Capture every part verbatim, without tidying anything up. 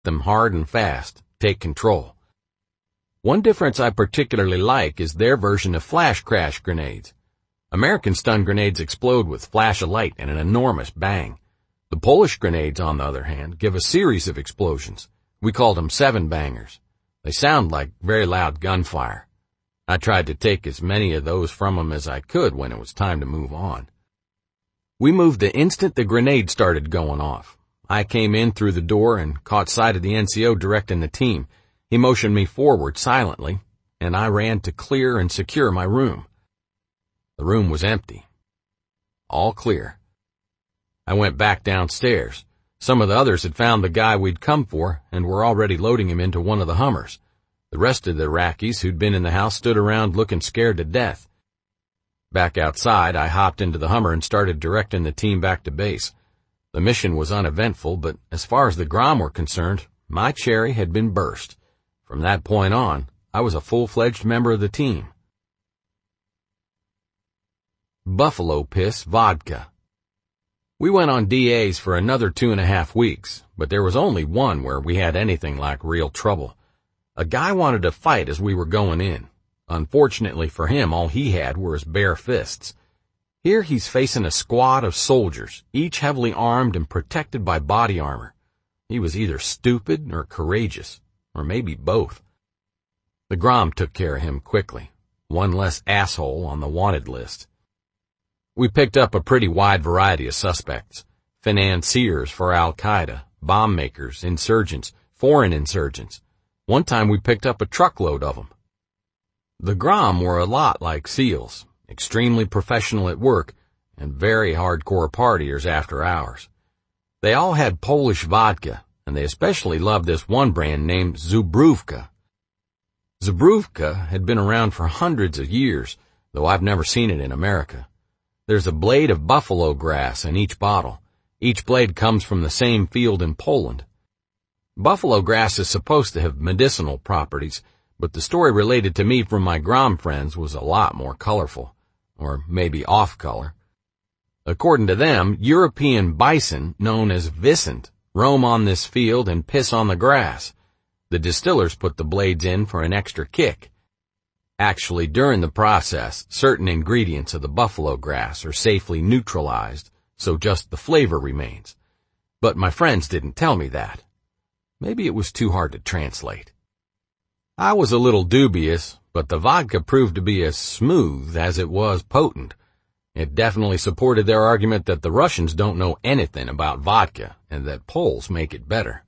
them hard and fast, take control. One difference I particularly like is their version of flash crash grenades. American stun grenades explode with flash of light and an enormous bang. The Polish grenades, on the other hand, give a series of explosions. We called them seven bangers. They sound like very loud gunfire. I tried to take as many of those from them as I could when it was time to move on. We moved the instant the grenade started going off. I came in through the door and caught sight of the N C O directing the team. He motioned me forward silently, and I ran to clear and secure my room. The room was empty. All clear. I went back downstairs. Some of the others had found the guy we'd come for and were already loading him into one of the Hummers. The rest of the Iraqis who'd been in the house stood around looking scared to death. Back outside, I hopped into the Hummer and started directing the team back to base. The mission was uneventful, but as far as the Grom were concerned, my cherry had been burst. From that point on, I was a full-fledged member of the team. Buffalo Piss Vodka. We went on D As for another two and a half weeks, but there was only one where we had anything like real trouble. A guy wanted to fight as we were going in. Unfortunately for him, all he had were his bare fists. Here he's facing a squad of soldiers, each heavily armed and protected by body armor. He was either stupid or courageous, or maybe both. The Grom took care of him quickly. One less asshole on the wanted list. We picked up a pretty wide variety of suspects. Financiers for Al-Qaeda, bomb makers, insurgents, foreign insurgents. One time we picked up a truckload of them. The Grom were a lot like SEALs, extremely professional at work and very hardcore partiers after hours. They all had Polish vodka, and they especially loved this one brand named Zubrówka. Zubrówka had been around for hundreds of years, though I've never seen it in America. There's a blade of buffalo grass in each bottle. Each blade comes from the same field in Poland. Buffalo grass is supposed to have medicinal properties, but the story related to me from my Grom friends was a lot more colorful, or maybe off-color. According to them, European bison, known as Vicent, roam on this field and piss on the grass. The distillers put the blades in for an extra kick. Actually, during the process, certain ingredients of the buffalo grass are safely neutralized, so just the flavor remains. But my friends didn't tell me that. Maybe it was too hard to translate. I was a little dubious, but the vodka proved to be as smooth as it was potent. It definitely supported their argument that the Russians don't know anything about vodka and that Poles make it better.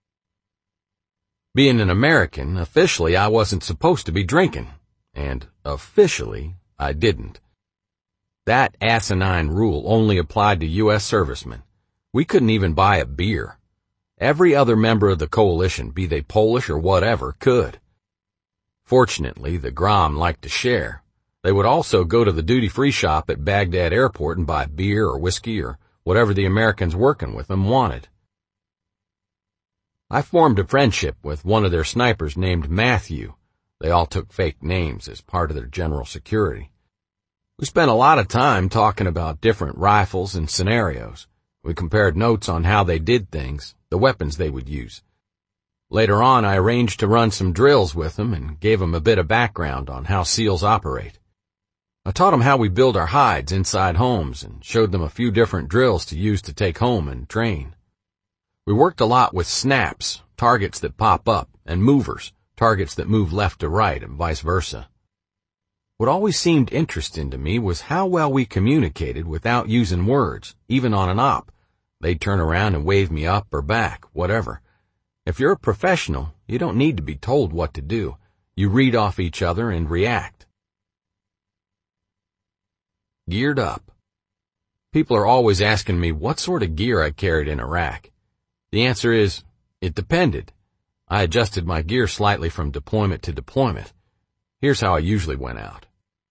Being an American, officially I wasn't supposed to be drinking, and officially I didn't. That asinine rule only applied to U S servicemen. We couldn't even buy a beer. Every other member of the coalition, be they Polish or whatever, could. Fortunately, the Grom liked to share. They would also go to the duty-free shop at Baghdad Airport and buy beer or whiskey or whatever the Americans working with them wanted. I formed a friendship with one of their snipers named Matthew. They all took fake names as part of their general security. We spent a lot of time talking about different rifles and scenarios. We compared notes on how they did things, the weapons they would use. Later on, I arranged to run some drills with them and gave them a bit of background on how SEALs operate. I taught them how we build our hides inside homes and showed them a few different drills to use to take home and train. We worked a lot with snaps, targets that pop up, and movers, targets that move left to right and vice versa. What always seemed interesting to me was how well we communicated without using words, even on an op. They'd turn around and wave me up or back, whatever. If you're a professional, you don't need to be told what to do. You read off each other and react. Geared up. People are always asking me what sort of gear I carried in Iraq. The answer is, it depended. I adjusted my gear slightly from deployment to deployment. Here's how I usually went out.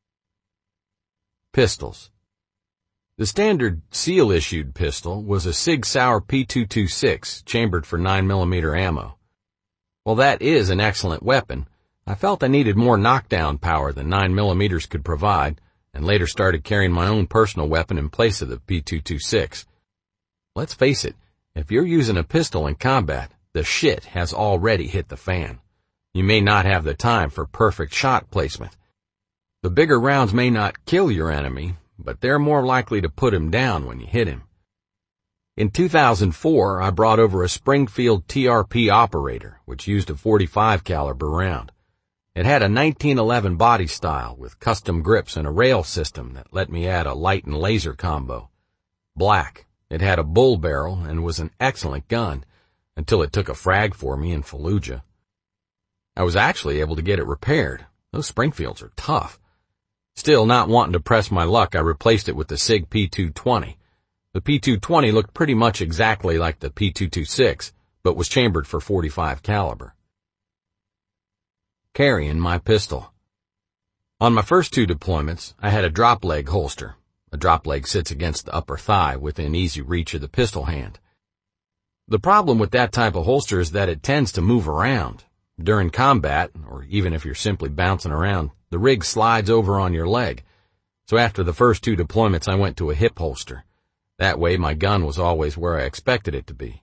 Pistols. The standard SEAL-issued pistol was a Sig Sauer P two twenty-six, chambered for nine millimeter ammo. While that is an excellent weapon, I felt I needed more knockdown power than nine millimeters could provide, and later started carrying my own personal weapon in place of the P two twenty-six. Let's face it, if you're using a pistol in combat, the shit has already hit the fan. You may not have the time for perfect shot placement. The bigger rounds may not kill your enemy, but they're more likely to put him down when you hit him. In two thousand four, I brought over a Springfield T R P operator, which used a forty-five caliber round. It had a nineteen eleven body style with custom grips and a rail system that let me add a light and laser combo. Black, it had a bull barrel and was an excellent gun, until it took a frag for me in Fallujah. I was actually able to get it repaired. Those Springfields are tough. Still, not wanting to press my luck, I replaced it with the SIG P two twenty. The P two twenty looked pretty much exactly like the P two twenty-six, but was chambered for forty-five caliber. Carrying my pistol. On my first two deployments, I had a drop leg holster. A drop leg sits against the upper thigh within easy reach of the pistol hand. The problem with that type of holster is that it tends to move around. During combat, or even if you're simply bouncing around, the rig slides over on your leg. So after the first two deployments, I went to a hip holster. That way my gun was always where I expected it to be.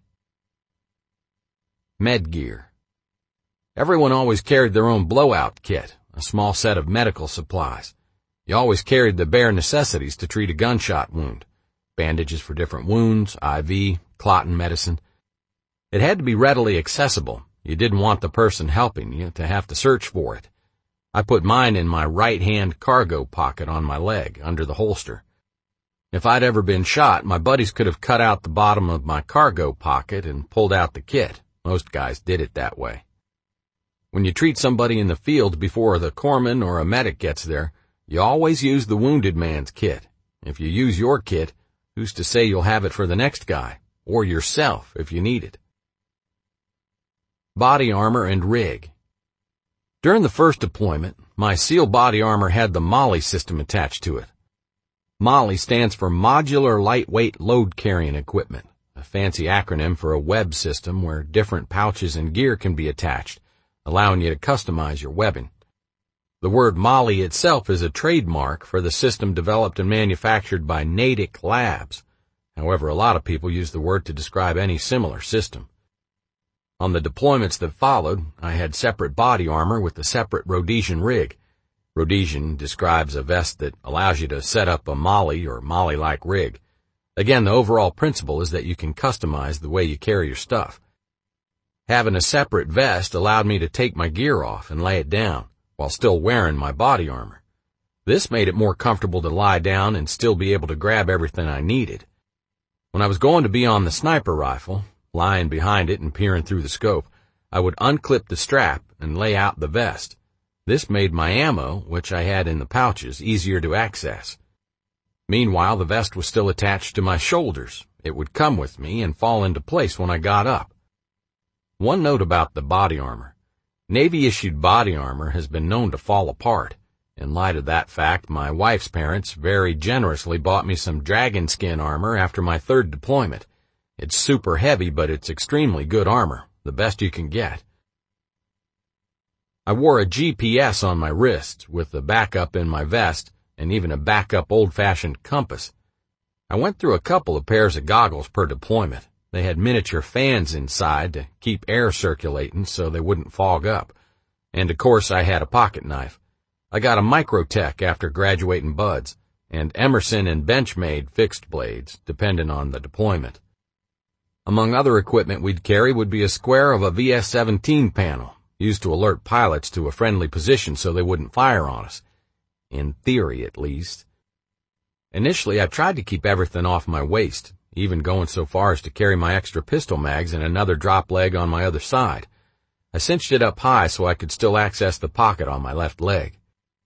Med gear. Everyone always carried their own blowout kit, a small set of medical supplies. You always carried the bare necessities to treat a gunshot wound. Bandages for different wounds, I V, clotting medicine. It had to be readily accessible. You didn't want the person helping you to have to search for it. I put mine in my right-hand cargo pocket on my leg, under the holster. If I'd ever been shot, my buddies could have cut out the bottom of my cargo pocket and pulled out the kit. Most guys did it that way. When you treat somebody in the field before the corpsman or a medic gets there, you always use the wounded man's kit. If you use your kit, who's to say you'll have it for the next guy, or yourself if you need it? Body armor and rig. During the first deployment, my SEAL body armor had the MOLLE system attached to it. MOLLE stands for Modular Lightweight Load Carrying Equipment, a fancy acronym for a web system where different pouches and gear can be attached, allowing you to customize your weapon. The word MOLLE itself is a trademark for the system developed and manufactured by Natick Labs. However, a lot of people use the word to describe any similar system. On the deployments that followed, I had separate body armor with a separate Rhodesian rig. Rhodesian describes a vest that allows you to set up a MOLLE or MOLLE-like rig. Again, the overall principle is that you can customize the way you carry your stuff. Having a separate vest allowed me to take my gear off and lay it down, while still wearing my body armor. This made it more comfortable to lie down and still be able to grab everything I needed. When I was going to be on the sniper rifle, lying behind it and peering through the scope, I would unclip the strap and lay out the vest. This made my ammo, which I had in the pouches, easier to access. Meanwhile, the vest was still attached to my shoulders. It would come with me and fall into place when I got up. One note about the body armor. Navy-issued body armor has been known to fall apart. In light of that fact, my wife's parents very generously bought me some dragon skin armor after my third deployment. It's super heavy, but it's extremely good armor, the best you can get. I wore a G P S on my wrist, with the backup in my vest, and even a backup old-fashioned compass. I went through a couple of pairs of goggles per deployment. They had miniature fans inside to keep air circulating so they wouldn't fog up. And of course I had a pocket knife. I got a Microtech after graduating buds, and Emerson and Benchmade fixed blades, depending on the deployment. Among other equipment we'd carry would be a square of a V S seventeen panel, used to alert pilots to a friendly position so they wouldn't fire on us. In theory, at least. Initially, I tried to keep everything off my waist, even going so far as to carry my extra pistol mags and another drop leg on my other side. I cinched it up high so I could still access the pocket on my left leg.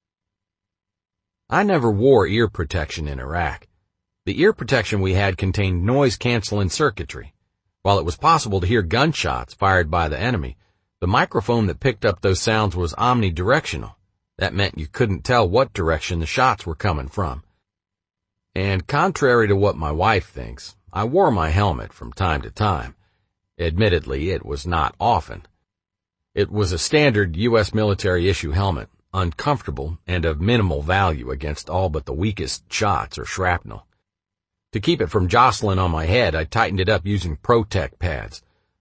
I never wore ear protection in Iraq. The ear protection we had contained noise-canceling circuitry. While it was possible to hear gunshots fired by the enemy, the microphone that picked up those sounds was omnidirectional. That meant you couldn't tell what direction the shots were coming from. And contrary to what my wife thinks, I wore my helmet from time to time. Admittedly, it was not often. It was a standard U S military issue helmet, uncomfortable and of minimal value against all but the weakest shots or shrapnel. To keep it from jostling on my head, I tightened it up using Protec pads.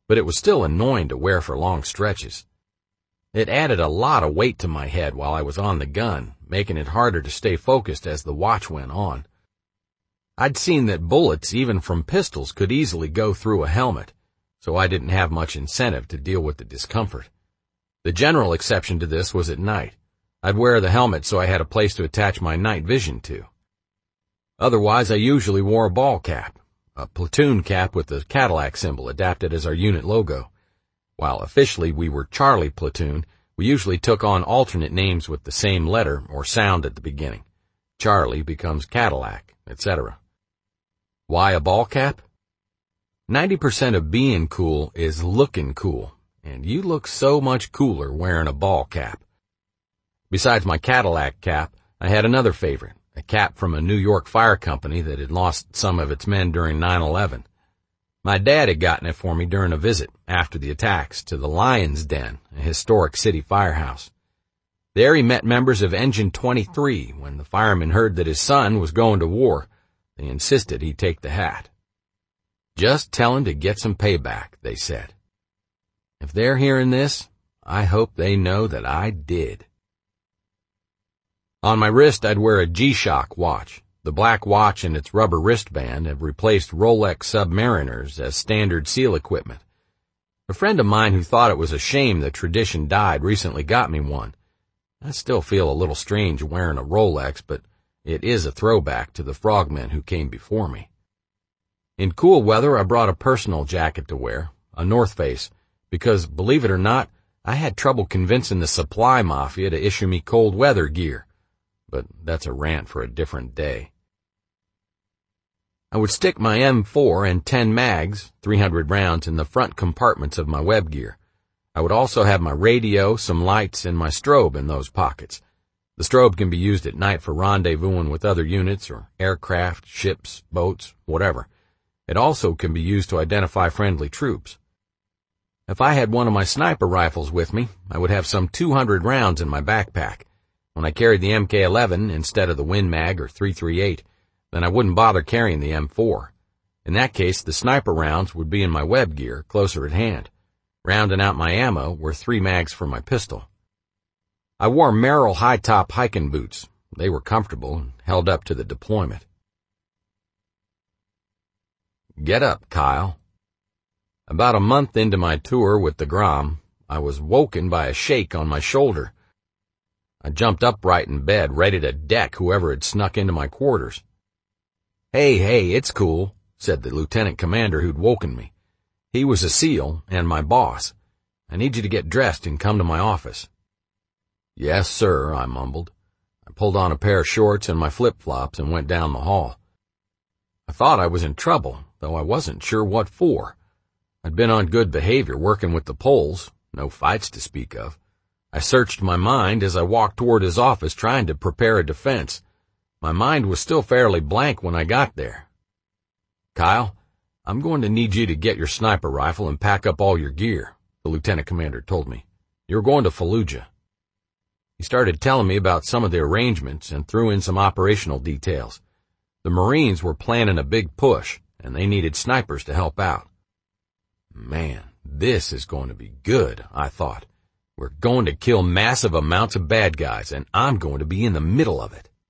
but it was still annoying to wear for long stretches. It added a lot of weight to my head while I was on the gun, making it harder to stay focused as the watch went on. I'd seen that bullets, even from pistols, could easily go through a helmet, so I didn't have much incentive to deal with the discomfort. The general exception to this was at night. I'd wear the helmet so I had a place to attach my night vision to. Otherwise, I usually wore a ball cap, a platoon cap with the Cadillac symbol adapted as our unit logo. While officially we were Charlie Platoon, we usually took on alternate names with the same letter or sound at the beginning. Charlie becomes Cadillac, et cetera. Why a ball cap? ninety percent of being cool is looking cool, and you look so much cooler wearing a ball cap. Besides my Cadillac cap, I had another favorite, a cap from a New York fire company that had lost some of its men during nine eleven. My dad had gotten it for me during a visit after the attacks to the Lion's Den, a historic city firehouse. There he met members of Engine twenty-three when the firemen heard that his son was going to war. They insisted he take the hat. Just tell him to get some payback, they said. If they're hearing this, I hope they know that I did. On my wrist, I'd wear a G-Shock watch. The black watch and its rubber wristband have replaced Rolex Submariners as standard SEAL equipment. A friend of mine who thought it was a shame the tradition died recently got me one. I still feel a little strange wearing a Rolex, but it is a throwback to the frogmen who came before me. In cool weather, I brought a personal jacket to wear, a North Face, because, believe it or not, I had trouble convincing the supply mafia to issue me cold weather gear. But that's a rant for a different day. I would stick my M four and ten mags, three hundred rounds, in the front compartments of my web gear. I would also have my radio, some lights, and my strobe in those pockets. The strobe can be used at night for rendezvousing with other units or aircraft, ships, boats, whatever. It also can be used to identify friendly troops. If I had one of my sniper rifles with me, I would have some two hundred rounds in my backpack. When I carried the M K eleven instead of the Win Mag or three thirty-eight, then I wouldn't bother carrying the M four. In that case, the sniper rounds would be in my web gear, closer at hand. Rounding out my ammo were three mags for my pistol. I wore Merrell high-top hiking boots. They were comfortable and held up to the deployment. Get up, Kyle. About a month into my tour with the Grom, I was woken by a shake on my shoulder. I jumped upright in bed, ready to deck whoever had snuck into my quarters. Hey, hey, it's cool, said the lieutenant commander who'd woken me. He was a SEAL and my boss. I need you to get dressed and come to my office. Yes, sir, I mumbled. I pulled on a pair of shorts and my flip-flops and went down the hall. I thought I was in trouble, though I wasn't sure what for. I'd been on good behavior working with the Poles, no fights to speak of. I searched my mind as I walked toward his office trying to prepare a defense. My mind was still fairly blank when I got there. Kyle, I'm going to need you to get your sniper rifle and pack up all your gear, the lieutenant commander told me. You're going to Fallujah. He started telling me about some of the arrangements and threw in some operational details. The Marines were planning a big push, and they needed snipers to help out. Man, this is going to be good, I thought. We're going to kill massive amounts of bad guys, and I'm going to be in the middle of it.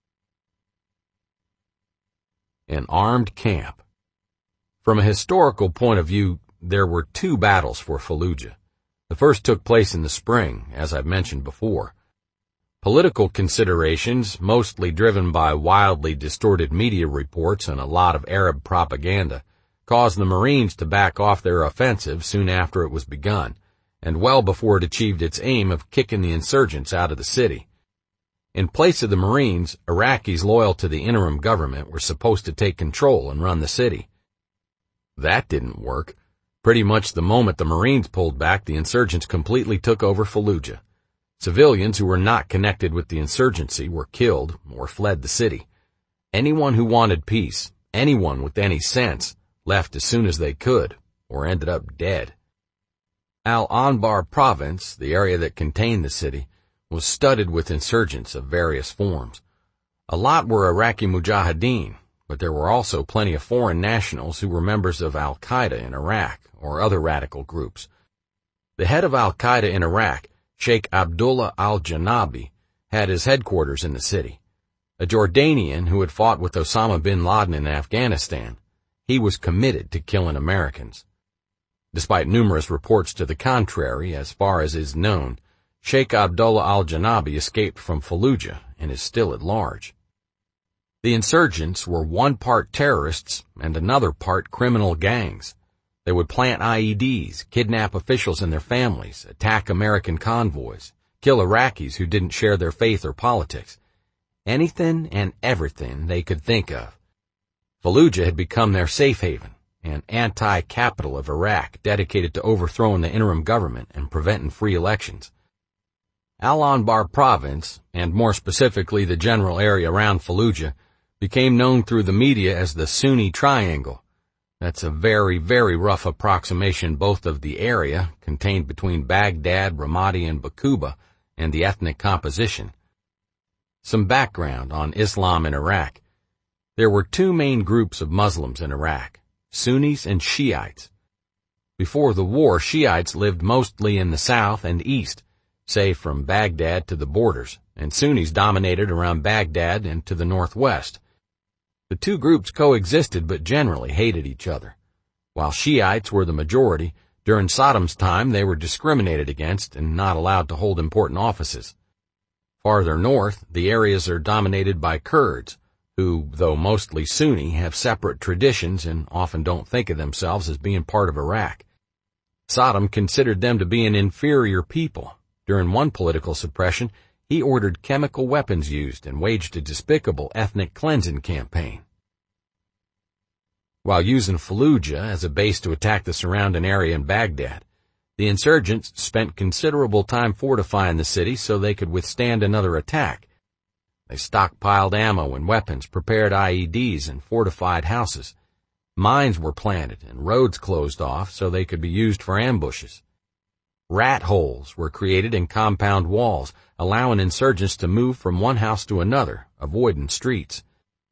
An armed camp. From a historical point of view, there were two battles for Fallujah. The first took place in the spring, as I've mentioned before. Political considerations, mostly driven by wildly distorted media reports and a lot of Arab propaganda, caused the Marines to back off their offensive soon after it was begun, and well before it achieved its aim of kicking the insurgents out of the city. In place of the Marines, Iraqis loyal to the interim government were supposed to take control and run the city. That didn't work. Pretty much the moment the Marines pulled back, the insurgents completely took over Fallujah. Civilians who were not connected with the insurgency were killed or fled the city. Anyone who wanted peace, anyone with any sense, left as soon as they could, or ended up dead. Al-Anbar province, the area that contained the city, was studded with insurgents of various forms. A lot were Iraqi mujahideen, but there were also plenty of foreign nationals who were members of Al-Qaeda in Iraq or other radical groups. The head of Al-Qaeda in Iraq, Sheikh Abdullah al-Janabi, had his headquarters in the city. A Jordanian who had fought with Osama bin Laden in Afghanistan, he was committed to killing Americans. Despite numerous reports to the contrary, as far as is known, Sheikh Abdullah al-Janabi escaped from Fallujah and is still at large. The insurgents were one part terrorists and another part criminal gangs. They would plant I E Ds, kidnap officials and their families, attack American convoys, kill Iraqis who didn't share their faith or politics. Anything and everything they could think of. Fallujah had become their safe haven, an anti-capital of Iraq dedicated to overthrowing the interim government and preventing free elections. Al-Anbar province, and more specifically the general area around Fallujah, became known through the media as the Sunni Triangle. That's a very, very rough approximation both of the area, contained between Baghdad, Ramadi, and Baquba, and the ethnic composition. Some background on Islam in Iraq. There were two main groups of Muslims in Iraq, Sunnis and Shiites. Before the war, Shiites lived mostly in the south and east, say from Baghdad to the borders, and Sunnis dominated around Baghdad and to the northwest. The two groups coexisted but generally hated each other. While Shiites were the majority, during Saddam's time they were discriminated against and not allowed to hold important offices. Farther north, the areas are dominated by Kurds, who, though mostly Sunni, have separate traditions and often don't think of themselves as being part of Iraq. Saddam considered them to be an inferior people. During one political suppression, he ordered chemical weapons used and waged a despicable ethnic cleansing campaign. While using Fallujah as a base to attack the surrounding area in Baghdad, the insurgents spent considerable time fortifying the city so they could withstand another attack. They stockpiled ammo and weapons, prepared I E Ds, and fortified houses. Mines were planted and roads closed off so they could be used for ambushes. Rat holes were created in compound walls, allowing insurgents to move from one house to another, avoiding streets.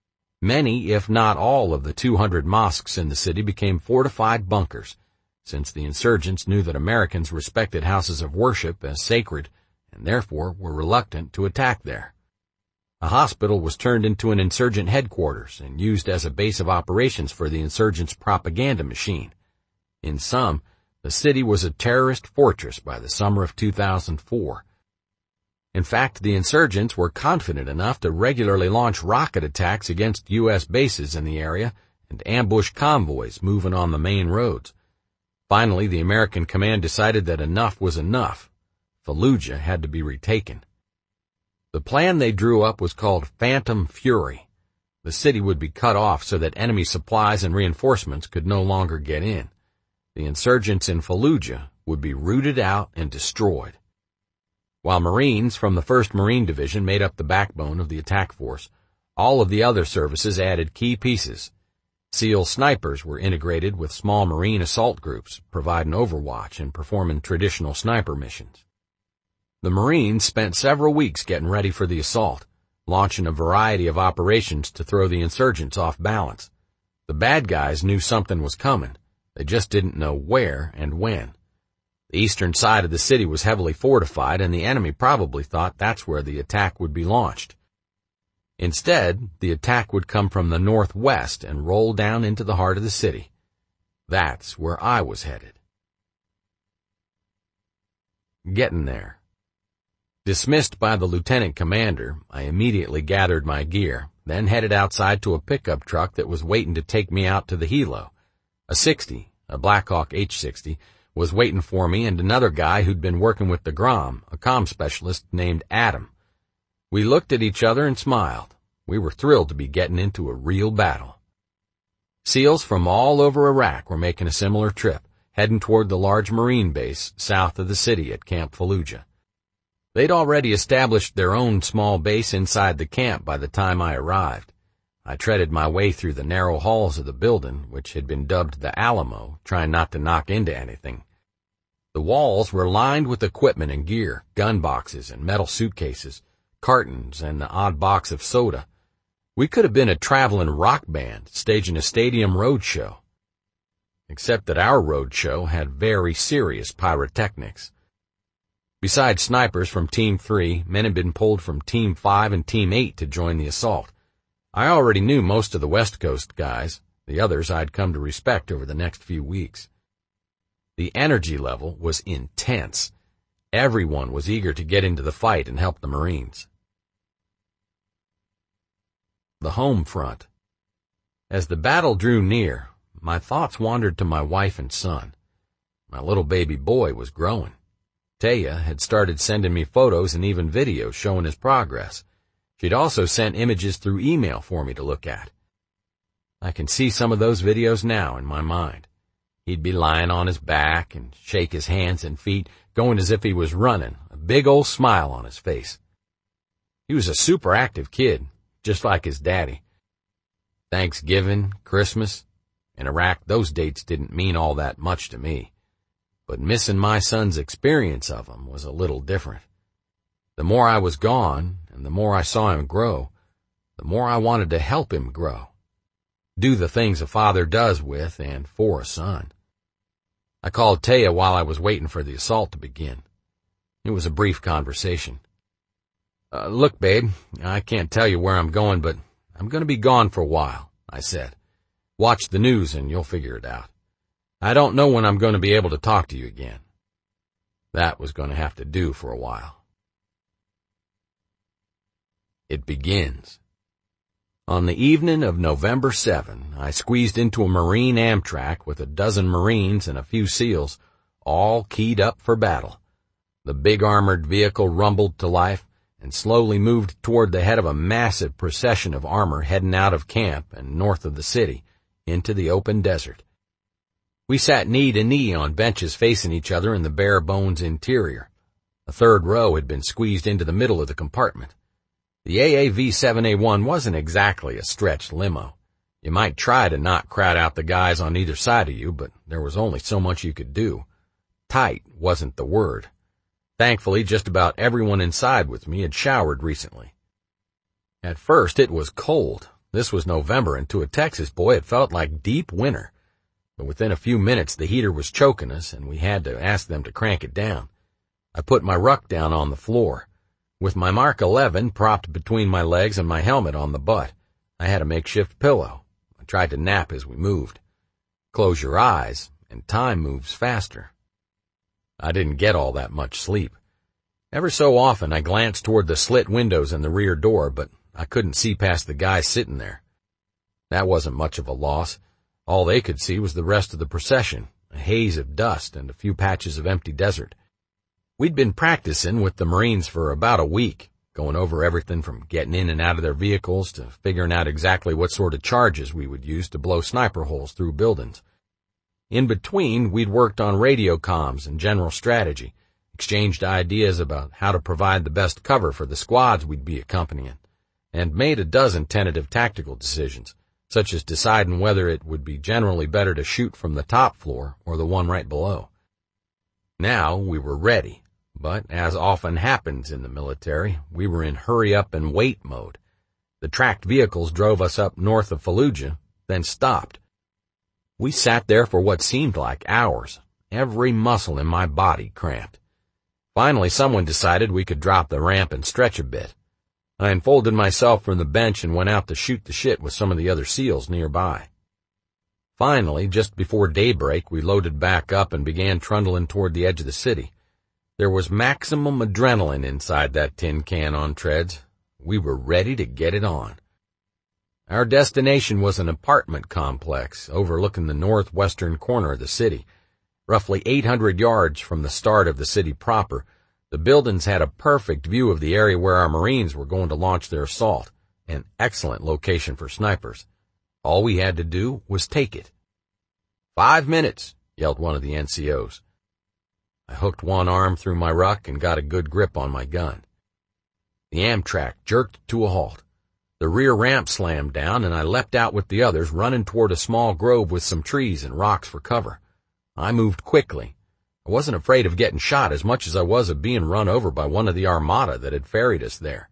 Many, if not all, of the two hundred mosques in the city became fortified bunkers, since the insurgents knew that Americans respected houses of worship as sacred and therefore were reluctant to attack there. A hospital was turned into an insurgent headquarters and used as a base of operations for the insurgents' propaganda machine. In sum, the city was a terrorist fortress by the summer of two thousand four. In fact, the insurgents were confident enough to regularly launch rocket attacks against U S bases in the area and ambush convoys moving on the main roads. Finally, the American command decided that enough was enough. Fallujah had to be retaken. The plan they drew up was called Phantom Fury. The city would be cut off so that enemy supplies and reinforcements could no longer get in. The insurgents in Fallujah would be rooted out and destroyed. While Marines from the first Marine Division made up the backbone of the attack force, all of the other services added key pieces. SEAL snipers were integrated with small Marine assault groups, providing overwatch and performing traditional sniper missions. The Marines spent several weeks getting ready for the assault, launching a variety of operations to throw the insurgents off balance. The bad guys knew something was coming. They just didn't know where and when. The eastern side of the city was heavily fortified, and the enemy probably thought that's where the attack would be launched. Instead, the attack would come from the northwest and roll down into the heart of the city. That's where I was headed. Getting there. Dismissed by the lieutenant commander, I immediately gathered my gear, then headed outside to a pickup truck that was waiting to take me out to the helo. A sixty, a Blackhawk H sixty, was waiting for me, and another guy who'd been working with the Grom, a comm specialist named Adam. We looked at each other and smiled. We were thrilled to be getting into a real battle. SEALs from all over Iraq were making a similar trip, heading toward the large Marine base south of the city at Camp Fallujah. They'd already established their own small base inside the camp by the time I arrived. I treaded my way through the narrow halls of the building, which had been dubbed the Alamo, trying not to knock into anything. The walls were lined with equipment and gear, gun boxes and metal suitcases, cartons and the odd box of soda. We could have been a traveling rock band staging a stadium road show. Except that our road show had very serious pyrotechnics. Besides snipers from Team three, men had been pulled from Team five and Team eight to join the assault. I already knew most of the West Coast guys. The others I'd come to respect over the next few weeks. The energy level was intense. Everyone was eager to get into the fight and help the Marines. The home front. As the battle drew near, my thoughts wandered to my wife and son. My little baby boy was growing. Taya had started sending me photos and even videos showing his progress. She'd also sent images through email for me to look at. I can see some of those videos now in my mind. He'd be lying on his back and shake his hands and feet, going as if he was running, a big old smile on his face. He was a super active kid, just like his daddy. Thanksgiving, Christmas, in Iraq, those dates didn't mean all that much to me. But missing my son's experience of them was a little different. The more I was gone, and the more I saw him grow, the more I wanted to help him grow. Do the things a father does with and for a son. I called Taya while I was waiting for the assault to begin. It was a brief conversation. Uh, look, babe, I can't tell you where I'm going, but I'm going to be gone for a while, I said. Watch the news and you'll figure it out. I don't know when I'm going to be able to talk to you again. That was going to have to do for a while. It begins. On the evening of November seventh, I squeezed into a Marine Amtrak with a dozen Marines and a few SEALs, all keyed up for battle. The big armored vehicle rumbled to life and slowly moved toward the head of a massive procession of armor heading out of camp and north of the city into the open desert. We sat knee to knee on benches facing each other in the bare bones interior. A third row had been squeezed into the middle of the compartment. The A A V seven A one wasn't exactly a stretched limo. You might try to not crowd out the guys on either side of you, but there was only so much you could do. Tight wasn't the word. Thankfully, just about everyone inside with me had showered recently. At first, it was cold. This was November, and to a Texas boy, it felt like deep winter. But within a few minutes, the heater was choking us, and we had to ask them to crank it down. I put my ruck down on the floor. With my Mark eleven propped between my legs and my helmet on the butt, I had a makeshift pillow. I tried to nap as we moved. Close your eyes, and time moves faster. I didn't get all that much sleep. Ever so often, I glanced toward the slit windows in the rear door, but I couldn't see past the guy sitting there. That wasn't much of a loss. All they could see was the rest of the procession, a haze of dust and a few patches of empty desert. We'd been practicing with the Marines for about a week, going over everything from getting in and out of their vehicles to figuring out exactly what sort of charges we would use to blow sniper holes through buildings. In between, we'd worked on radio comms and general strategy, exchanged ideas about how to provide the best cover for the squads we'd be accompanying, and made a dozen tentative tactical decisions, such as deciding whether it would be generally better to shoot from the top floor or the one right below. Now we were ready, but as often happens in the military, we were in hurry-up-and-wait mode. The tracked vehicles drove us up north of Fallujah, then stopped. We sat there for what seemed like hours, every muscle in my body cramped. Finally, someone decided we could drop the ramp and stretch a bit. I unfolded myself from the bench and went out to shoot the shit with some of the other SEALs nearby. Finally, just before daybreak, we loaded back up and began trundling toward the edge of the city. There was maximum adrenaline inside that tin can on treads. We were ready to get it on. Our destination was an apartment complex overlooking the northwestern corner of the city. Roughly eight hundred yards from the start of the city proper, the buildings had a perfect view of the area where our Marines were going to launch their assault, an excellent location for snipers. All we had to do was take it. Five minutes, yelled one of the N C Os. I hooked one arm through my ruck and got a good grip on my gun. The Amtrak jerked to a halt. The rear ramp slammed down, and I leapt out with the others, running toward a small grove with some trees and rocks for cover. I moved quickly. I wasn't afraid of getting shot as much as I was of being run over by one of the armada that had ferried us there.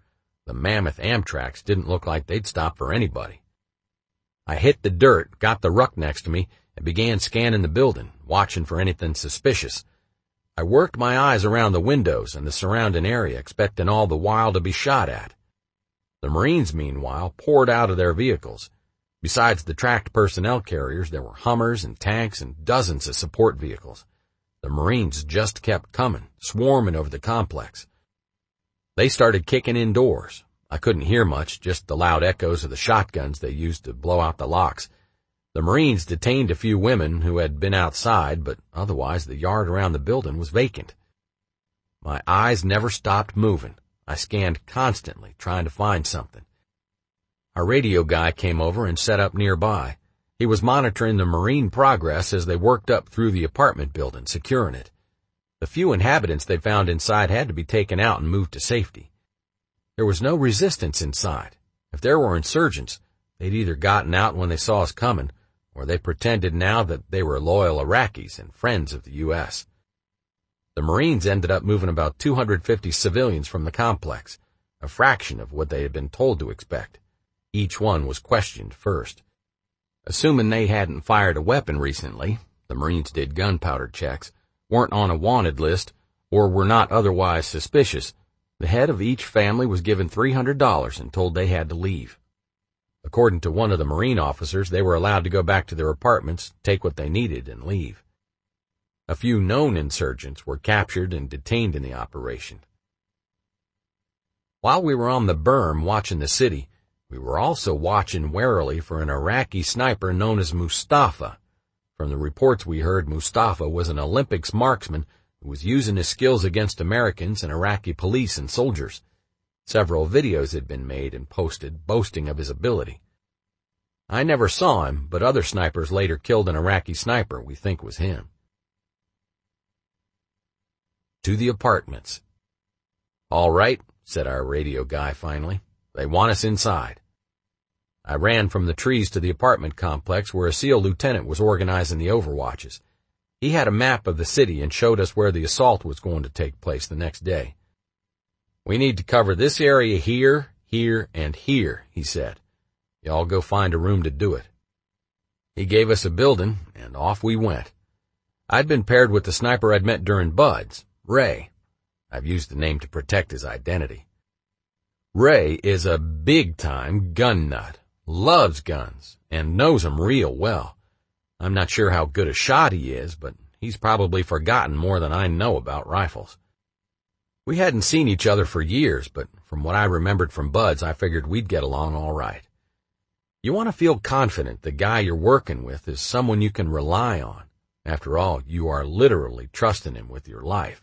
The mammoth Amtraks didn't look like they'd stop for anybody. I hit the dirt, got the ruck next to me, and began scanning the building, watching for anything suspicious. I worked my eyes around the windows and the surrounding area, expecting all the while to be shot at. The Marines, meanwhile, poured out of their vehicles. Besides the tracked personnel carriers, there were Hummers and tanks and dozens of support vehicles. The Marines just kept coming, swarming over the complex. They started kicking in doors. I couldn't hear much, just the loud echoes of the shotguns they used to blow out the locks. The Marines detained a few women who had been outside, but otherwise the yard around the building was vacant. My eyes never stopped moving. I scanned constantly, trying to find something. Our radio guy came over and set up nearby. He was monitoring the Marine progress as they worked up through the apartment building, securing it. The few inhabitants they found inside had to be taken out and moved to safety. There was no resistance inside. If there were insurgents, they'd either gotten out when they saw us coming, or they pretended now that they were loyal Iraqis and friends of the U S The Marines ended up moving about two hundred fifty civilians from the complex, a fraction of what they had been told to expect. Each one was questioned first. Assuming they hadn't fired a weapon recently, the Marines did gunpowder checks, weren't on a wanted list, or were not otherwise suspicious, the head of each family was given three hundred dollars and told they had to leave. According to one of the Marine officers, they were allowed to go back to their apartments, take what they needed, and leave. A few known insurgents were captured and detained in the operation. While we were on the berm watching the city, we were also watching warily for an Iraqi sniper known as Mustafa. From the reports we heard, Mustafa was an Olympics marksman who was using his skills against Americans and Iraqi police and soldiers. Several videos had been made and posted boasting of his ability. I never saw him, but other snipers later killed an Iraqi sniper we think was him. To the apartments. "All right," said our radio guy finally. "They want us inside." I ran from the trees to the apartment complex where a SEAL lieutenant was organizing the overwatches. He had a map of the city and showed us where the assault was going to take place the next day. "We need to cover this area here, here, and here," he said. "Y'all go find a room to do it." He gave us a building, and off we went. I'd been paired with the sniper I'd met during Buds, Ray. I've used the name to protect his identity. Ray is a big-time gun nut, loves guns, and knows them real well. I'm not sure how good a shot he is, but he's probably forgotten more than I know about rifles. We hadn't seen each other for years, but from what I remembered from Buds, I figured we'd get along all right. You want to feel confident the guy you're working with is someone you can rely on. After all, you are literally trusting him with your life.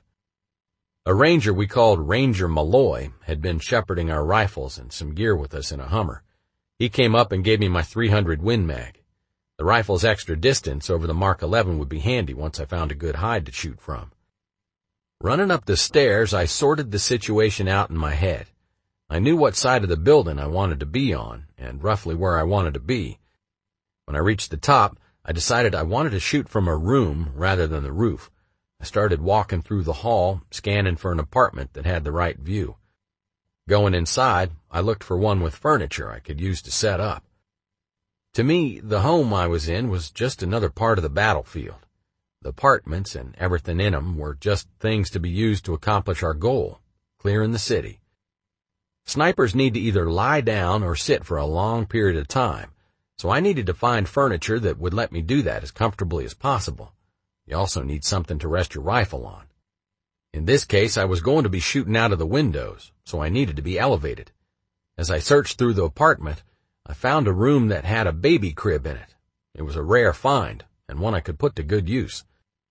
A ranger we called Ranger Malloy had been shepherding our rifles and some gear with us in a Hummer. He came up and gave me my three hundred Win Mag. The rifle's extra distance over the Mark eleven would be handy once I found a good hide to shoot from. Running up the stairs, I sorted the situation out in my head. I knew what side of the building I wanted to be on, and roughly where I wanted to be. When I reached the top, I decided I wanted to shoot from a room rather than the roof. I started walking through the hall, scanning for an apartment that had the right view. Going inside, I looked for one with furniture I could use to set up. To me, the home I was in was just another part of the battlefield. The apartments and everything in them were just things to be used to accomplish our goal, clearing the city. Snipers need to either lie down or sit for a long period of time, so I needed to find furniture that would let me do that as comfortably as possible. You also need something to rest your rifle on. In this case, I was going to be shooting out of the windows, so I needed to be elevated. As I searched through the apartment, I found a room that had a baby crib in it. It was a rare find, and one I could put to good use.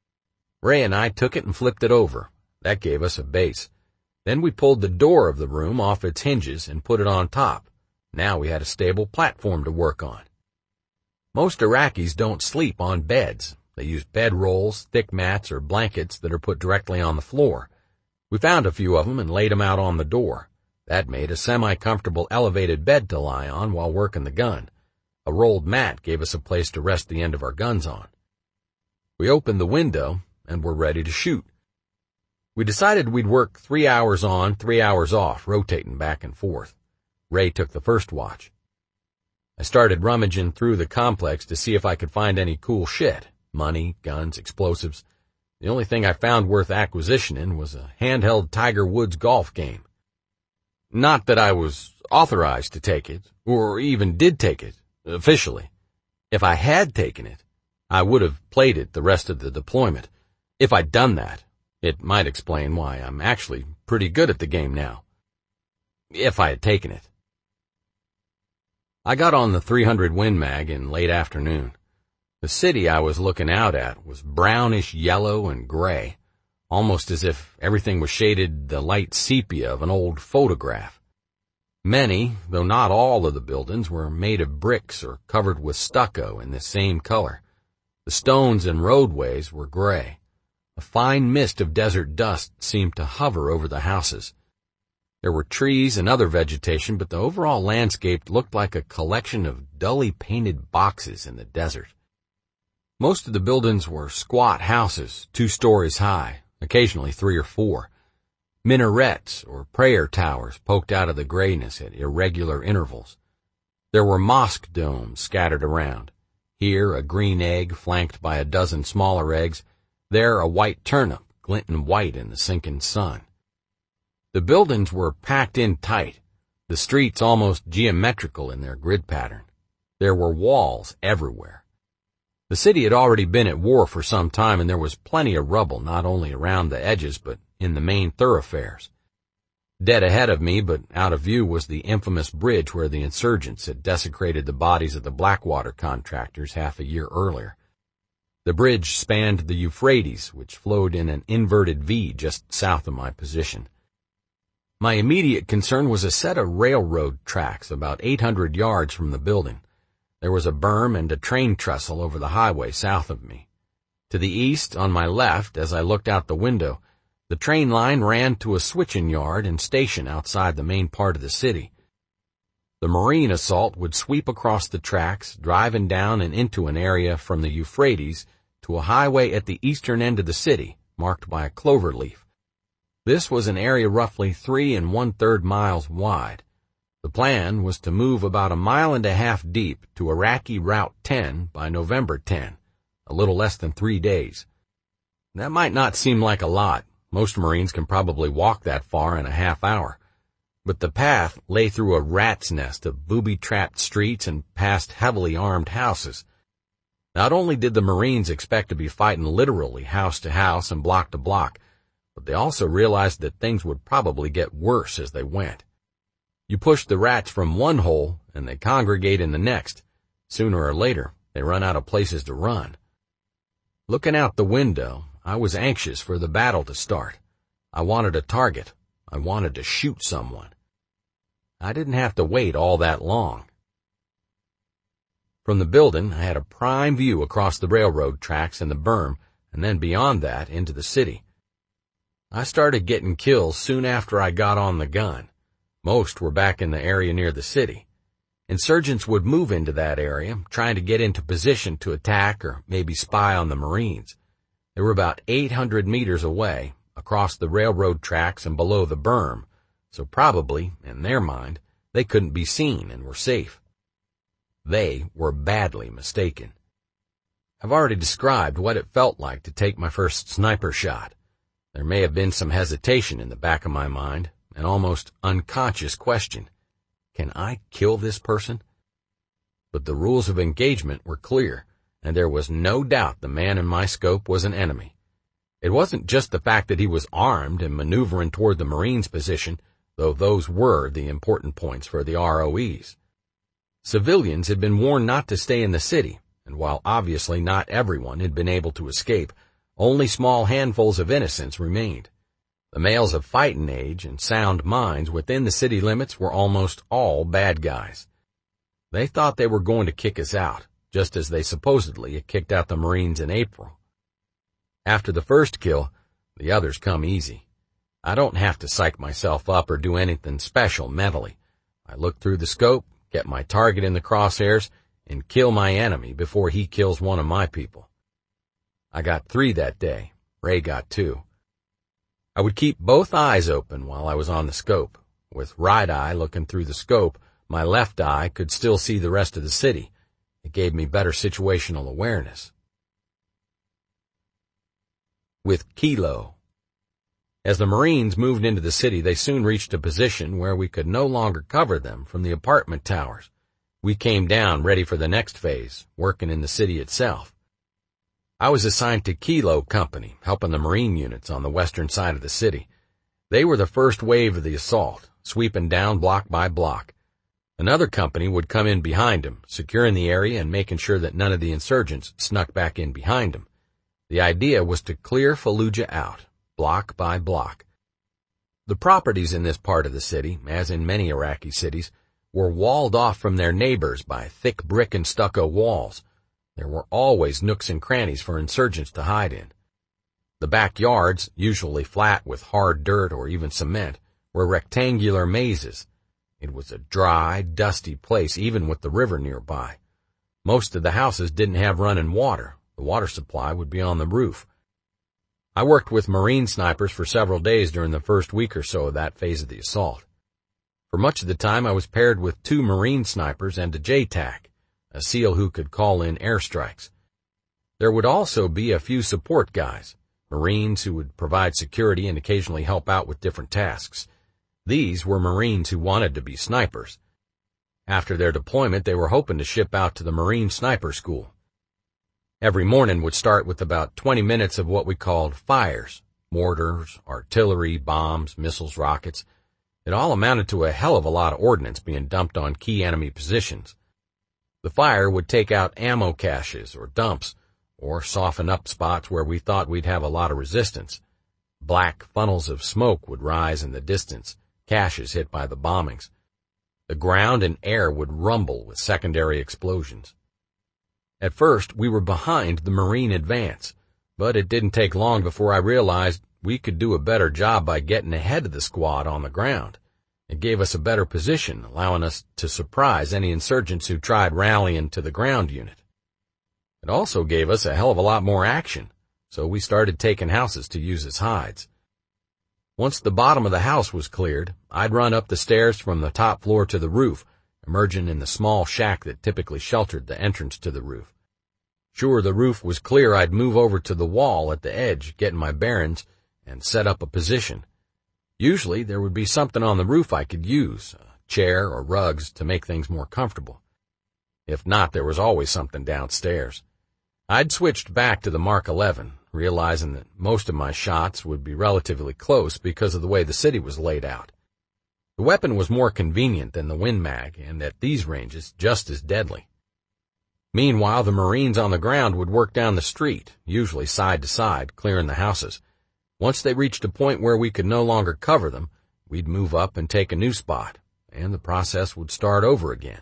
Ray and I took it and flipped it over. That gave us a base. Then we pulled the door of the room off its hinges and put it on top. Now we had a stable platform to work on. Most Iraqis don't sleep on beds. They use bed rolls, thick mats, or blankets that are put directly on the floor. We found a few of them and laid them out on the door. That made a semi-comfortable elevated bed to lie on while working the gun. A rolled mat gave us a place to rest the end of our guns on. We opened the window and were ready to shoot. We decided we'd work three hours on, three hours off, rotating back and forth. Ray took the first watch. I started rummaging through the complex to see if I could find any cool shit. Money, guns, explosives. The only thing I found worth acquisitioning was a handheld Tiger Woods golf game. Not that I was authorized to take it, or even did take it, officially. If I had taken it, I would have played it the rest of the deployment. If I'd done that, it might explain why I'm actually pretty good at the game now. If I had taken it. I got on the three hundred Win Mag in late afternoon. The city I was looking out at was brownish yellow and gray, almost as if everything was shaded the light sepia of an old photograph. Many, though not all of the buildings, were made of bricks or covered with stucco in the same color. The stones and roadways were gray. A fine mist of desert dust seemed to hover over the houses. There were trees and other vegetation, but the overall landscape looked like a collection of dully painted boxes in the desert. Most of the buildings were squat houses, two stories high, occasionally three or four. Minarets or prayer towers poked out of the grayness at irregular intervals. There were mosque domes scattered around. Here a green egg flanked by a dozen smaller eggs, there a white turnip glinting white in the sinking sun. The buildings were packed in tight, the streets almost geometrical in their grid pattern. There were walls everywhere. The city had already been at war for some time, and there was plenty of rubble not only around the edges but in the main thoroughfares. Dead ahead of me but out of view was the infamous bridge where the insurgents had desecrated the bodies of the Blackwater contractors half a year earlier. The bridge spanned the Euphrates, which flowed in an inverted V just south of my position. My immediate concern was a set of railroad tracks about eight hundred yards from the building. There was a berm and a train trestle over the highway south of me. To the east, on my left, as I looked out the window, the train line ran to a switching yard and station outside the main part of the city. The Marine assault would sweep across the tracks, driving down and into an area from the Euphrates to a highway at the eastern end of the city, marked by a clover leaf. This was an area roughly three and one-third miles wide. The plan was to move about a mile and a half deep to Iraqi Route ten by November tenth, a little less than three days. That might not seem like a lot. Most Marines can probably walk that far in a half hour. But the path lay through a rat's nest of booby-trapped streets and past heavily armed houses. Not only did the Marines expect to be fighting literally house to house and block to block, but they also realized that things would probably get worse as they went. You push the rats from one hole and they congregate in the next. Sooner or later, they run out of places to run. Looking out the window, I was anxious for the battle to start. I wanted a target. I wanted to shoot someone. I didn't have to wait all that long. From the building, I had a prime view across the railroad tracks and the berm, and then beyond that into the city. I started getting kills soon after I got on the gun. Most were back in the area near the city. Insurgents would move into that area, trying to get into position to attack or maybe spy on the Marines. They were about eight hundred meters away, across the railroad tracks and below the berm, so probably, in their mind, they couldn't be seen and were safe. They were badly mistaken. I've already described what it felt like to take my first sniper shot. There may have been some hesitation in the back of my mind, an almost unconscious question. Can I kill this person? But the rules of engagement were clear, and there was no doubt the man in my scope was an enemy. It wasn't just the fact that he was armed and maneuvering toward the Marines' position, though those were the important points for the R O Es. Civilians had been warned not to stay in the city, and while obviously not everyone had been able to escape, only small handfuls of innocents remained. The males of fighting age and sound minds within the city limits were almost all bad guys. They thought they were going to kick us out, just as they supposedly had kicked out the Marines in April. After the first kill, the others come easy. I don't have to psych myself up or do anything special mentally. I look through the scope, get my target in the crosshairs, and kill my enemy before he kills one of my people. I got three that day. Ray got two. I would keep both eyes open while I was on the scope. With right eye looking through the scope, my left eye could still see the rest of the city. It gave me better situational awareness. With Kilo. As the Marines moved into the city, they soon reached a position where we could no longer cover them from the apartment towers. We came down ready for the next phase, working in the city itself. I was assigned to Kilo Company, helping the Marine units on the western side of the city. They were the first wave of the assault, sweeping down block by block. Another company would come in behind them, securing the area and making sure that none of the insurgents snuck back in behind them. The idea was to clear Fallujah out, block by block. The properties in this part of the city, as in many Iraqi cities, were walled off from their neighbors by thick brick and stucco walls. There were always nooks and crannies for insurgents to hide in. The backyards, usually flat with hard dirt or even cement, were rectangular mazes. It was a dry, dusty place even with the river nearby. Most of the houses didn't have running water. The water supply would be on the roof. I worked with Marine snipers for several days during the first week or so of that phase of the assault. For much of the time I was paired with two Marine snipers and a J TAC, a SEAL who could call in airstrikes. There would also be a few support guys, Marines who would provide security and occasionally help out with different tasks. These were Marines who wanted to be snipers. After their deployment, they were hoping to ship out to the Marine Sniper School. Every morning would start with about twenty minutes of what we called fires, mortars, artillery, bombs, missiles, rockets. It all amounted to a hell of a lot of ordnance being dumped on key enemy positions. The fire would take out ammo caches or dumps, or soften up spots where we thought we'd have a lot of resistance. Black funnels of smoke would rise in the distance, caches hit by the bombings. The ground and air would rumble with secondary explosions. At first, we were behind the Marine advance, but it didn't take long before I realized we could do a better job by getting ahead of the squad on the ground. It gave us a better position, allowing us to surprise any insurgents who tried rallying to the ground unit. It also gave us a hell of a lot more action, so we started taking houses to use as hides. Once the bottom of the house was cleared, I'd run up the stairs from the top floor to the roof, emerging in the small shack that typically sheltered the entrance to the roof. Sure the roof was clear, I'd move over to the wall at the edge, getting my bearings, and set up a position. Usually there would be something on the roof I could use, a chair or rugs, to make things more comfortable. If not, there was always something downstairs. I'd switched back to the Mark eleven, realizing that most of my shots would be relatively close because of the way the city was laid out. The weapon was more convenient than the Win Mag, and at these ranges, just as deadly. Meanwhile, the Marines on the ground would work down the street, usually side to side, clearing the houses. Once they reached a point where we could no longer cover them, we'd move up and take a new spot, and the process would start over again.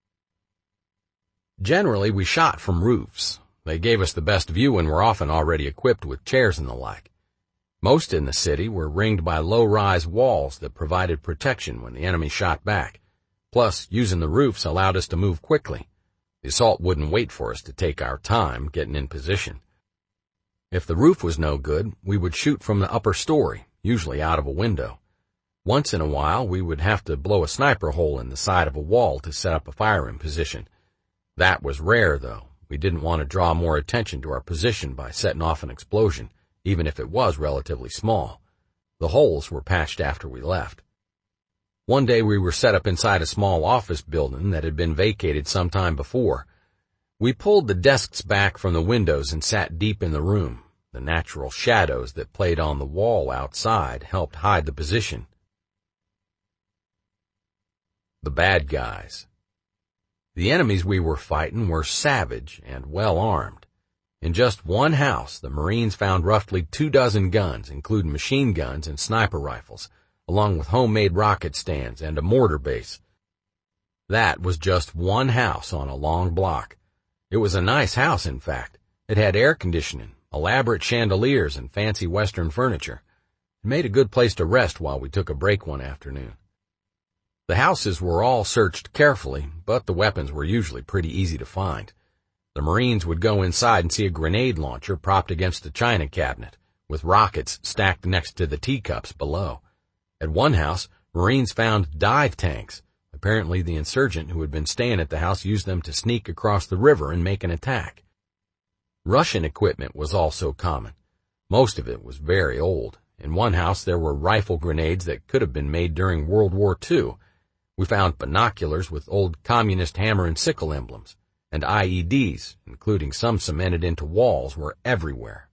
Generally, we shot from roofs. They gave us the best view and were often already equipped with chairs and the like. Most in the city were ringed by low-rise walls that provided protection when the enemy shot back. Plus, using the roofs allowed us to move quickly. The assault wouldn't wait for us to take our time getting in position. If the roof was no good, we would shoot from the upper story, usually out of a window. Once in a while, we would have to blow a sniper hole in the side of a wall to set up a firing position. That was rare, though. We didn't want to draw more attention to our position by setting off an explosion, even if it was relatively small. The holes were patched after we left. One day we were set up inside a small office building that had been vacated some time before. We pulled the desks back from the windows and sat deep in the room. The natural shadows that played on the wall outside helped hide the position. The bad guys. The enemies we were fighting were savage and well-armed. In just one house, the Marines found roughly two dozen guns, including machine guns and sniper rifles, along with homemade rocket stands and a mortar base. That was just one house on a long block. It was a nice house, in fact. It had air conditioning, elaborate chandeliers, and fancy Western furniture. It made a good place to rest while we took a break one afternoon. The houses were all searched carefully, but the weapons were usually pretty easy to find. The Marines would go inside and see a grenade launcher propped against a china cabinet, with rockets stacked next to the teacups below. At one house, Marines found dive tanks. Apparently the insurgent who had been staying at the house used them to sneak across the river and make an attack. Russian equipment was also common. Most of it was very old. In one house there were rifle grenades that could have been made during World War Two. We found binoculars with old communist hammer and sickle emblems, and I E Ds, including some cemented into walls, were everywhere.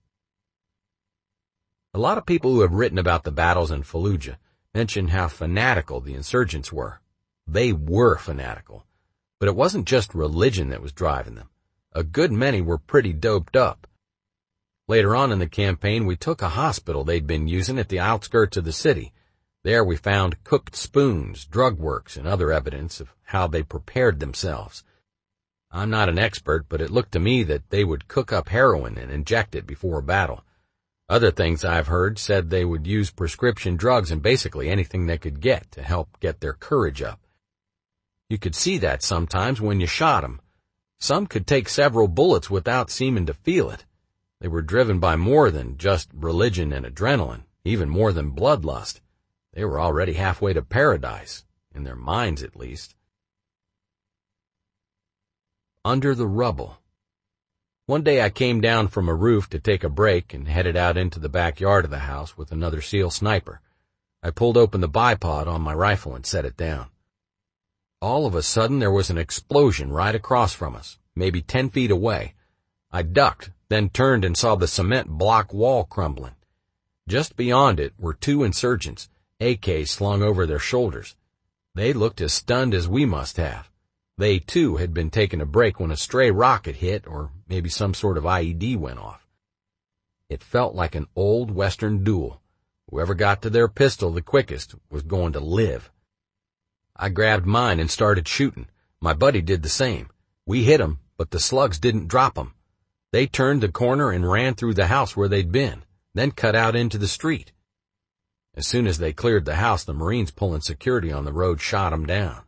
A lot of people who have written about the battles in Fallujah mention how fanatical the insurgents were. They were fanatical. But it wasn't just religion that was driving them. A good many were pretty doped up. Later on in the campaign, we took a hospital they'd been using at the outskirts of the city. There we found cooked spoons, drug works, and other evidence of how they prepared themselves. I'm not an expert, but it looked to me that they would cook up heroin and inject it before a battle. Other things I've heard said they would use prescription drugs and basically anything they could get to help get their courage up. You could see that sometimes when you shot them. Some could take several bullets without seeming to feel it. They were driven by more than just religion and adrenaline, even more than bloodlust. They were already halfway to paradise, in their minds at least. Under the rubble. One day I came down from a roof to take a break and headed out into the backyard of the house with another SEAL sniper. I pulled open the bipod on my rifle and set it down. All of a sudden there was an explosion right across from us, maybe ten feet away. I ducked, then turned and saw the cement block wall crumbling. Just beyond it were two insurgents, A Ks slung over their shoulders. They looked as stunned as we must have. They, too, had been taking a break when a stray rocket hit or maybe some sort of I E D went off. It felt like an old Western duel. Whoever got to their pistol the quickest was going to live. I grabbed mine and started shooting. My buddy did the same. We hit 'em, but the slugs didn't drop 'em. They turned the corner and ran through the house where they'd been, then cut out into the street. As soon as they cleared the house, the Marines pulling security on the road shot 'em down.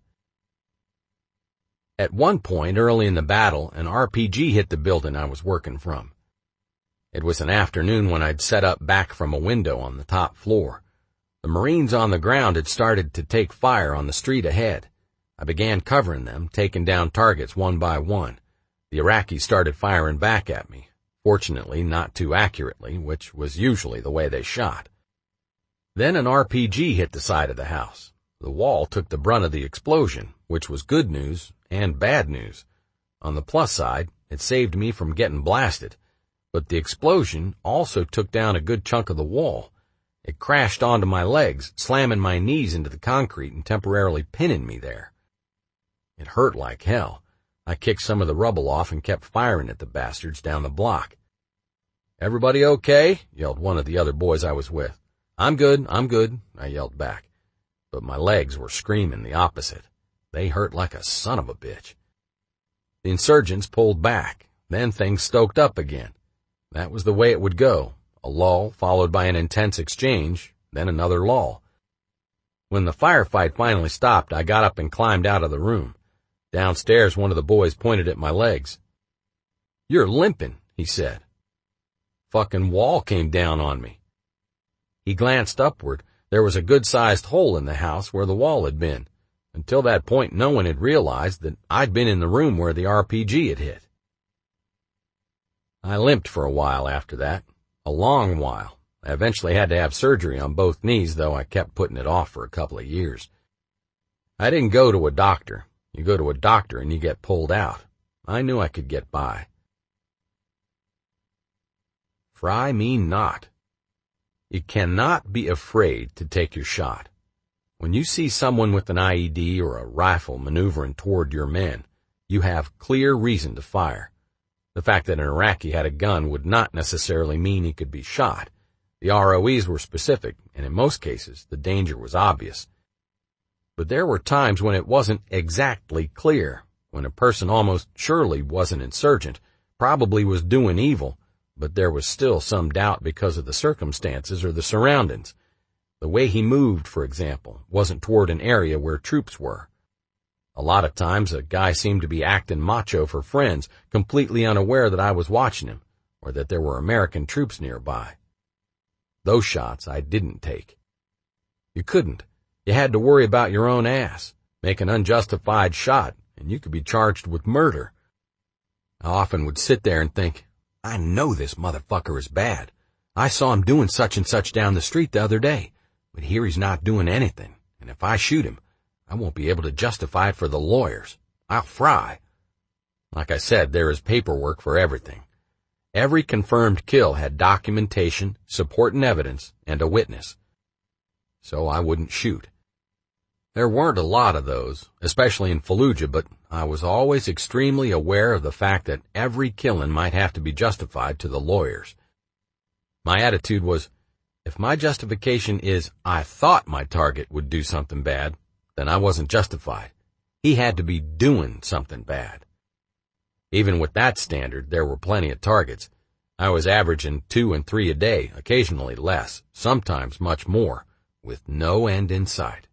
At one point early in the battle, an R P G hit the building I was working from. It was an afternoon when I'd set up back from a window on the top floor. The Marines on the ground had started to take fire on the street ahead. I began covering them, taking down targets one by one. The Iraqis started firing back at me, fortunately not too accurately, which was usually the way they shot. Then an R P G hit the side of the house. The wall took the brunt of the explosion, which was good news and bad news. On the plus side, it saved me from getting blasted, but the explosion also took down a good chunk of the wall. It crashed onto my legs, slamming my knees into the concrete and temporarily pinning me there. It hurt like hell. I kicked some of the rubble off and kept firing at the bastards down the block. "Everybody okay?" yelled one of the other boys I was with. "I'm good, I'm good," I yelled back. But my legs were screaming the opposite. They hurt like a son of a bitch. The insurgents pulled back. Then things stoked up again. That was the way it would go. A lull followed by an intense exchange, then another lull. When the firefight finally stopped, I got up and climbed out of the room. Downstairs, one of the boys pointed at my legs. "You're limping," he said. "Fucking wall came down on me." He glanced upward. There was a good-sized hole in the house where the wall had been. Until that point, no one had realized that I'd been in the room where the R P G had hit. I limped for a while after that. A long while. I eventually had to have surgery on both knees, though I kept putting it off for a couple of years. I didn't go to a doctor. You go to a doctor and you get pulled out. I knew I could get by. Fry me not. You cannot be afraid to take your shot. When you see someone with an I E D or a rifle maneuvering toward your men, you have clear reason to fire. The fact that an Iraqi had a gun would not necessarily mean he could be shot. The R O Es were specific, and in most cases, the danger was obvious. But there were times when it wasn't exactly clear, when a person almost surely was an insurgent, probably was doing evil, but there was still some doubt because of the circumstances or the surroundings. The way he moved, for example, wasn't toward an area where troops were. A lot of times a guy seemed to be acting macho for friends, completely unaware that I was watching him, or that there were American troops nearby. Those shots I didn't take. You couldn't. You had to worry about your own ass, make an unjustified shot, and you could be charged with murder. I often would sit there and think, I know this motherfucker is bad. I saw him doing such and such down the street the other day, but here he's not doing anything, and if I shoot him, I won't be able to justify it for the lawyers. I'll fry. Like I said, there is paperwork for everything. Every confirmed kill had documentation, supporting evidence, and a witness. So I wouldn't shoot. There weren't a lot of those, especially in Fallujah, but I was always extremely aware of the fact that every killing might have to be justified to the lawyers. My attitude was, if my justification is I thought my target would do something bad, then I wasn't justified. He had to be doing something bad. Even with that standard, there were plenty of targets. I was averaging two and three a day, occasionally less, sometimes much more, with no end in sight.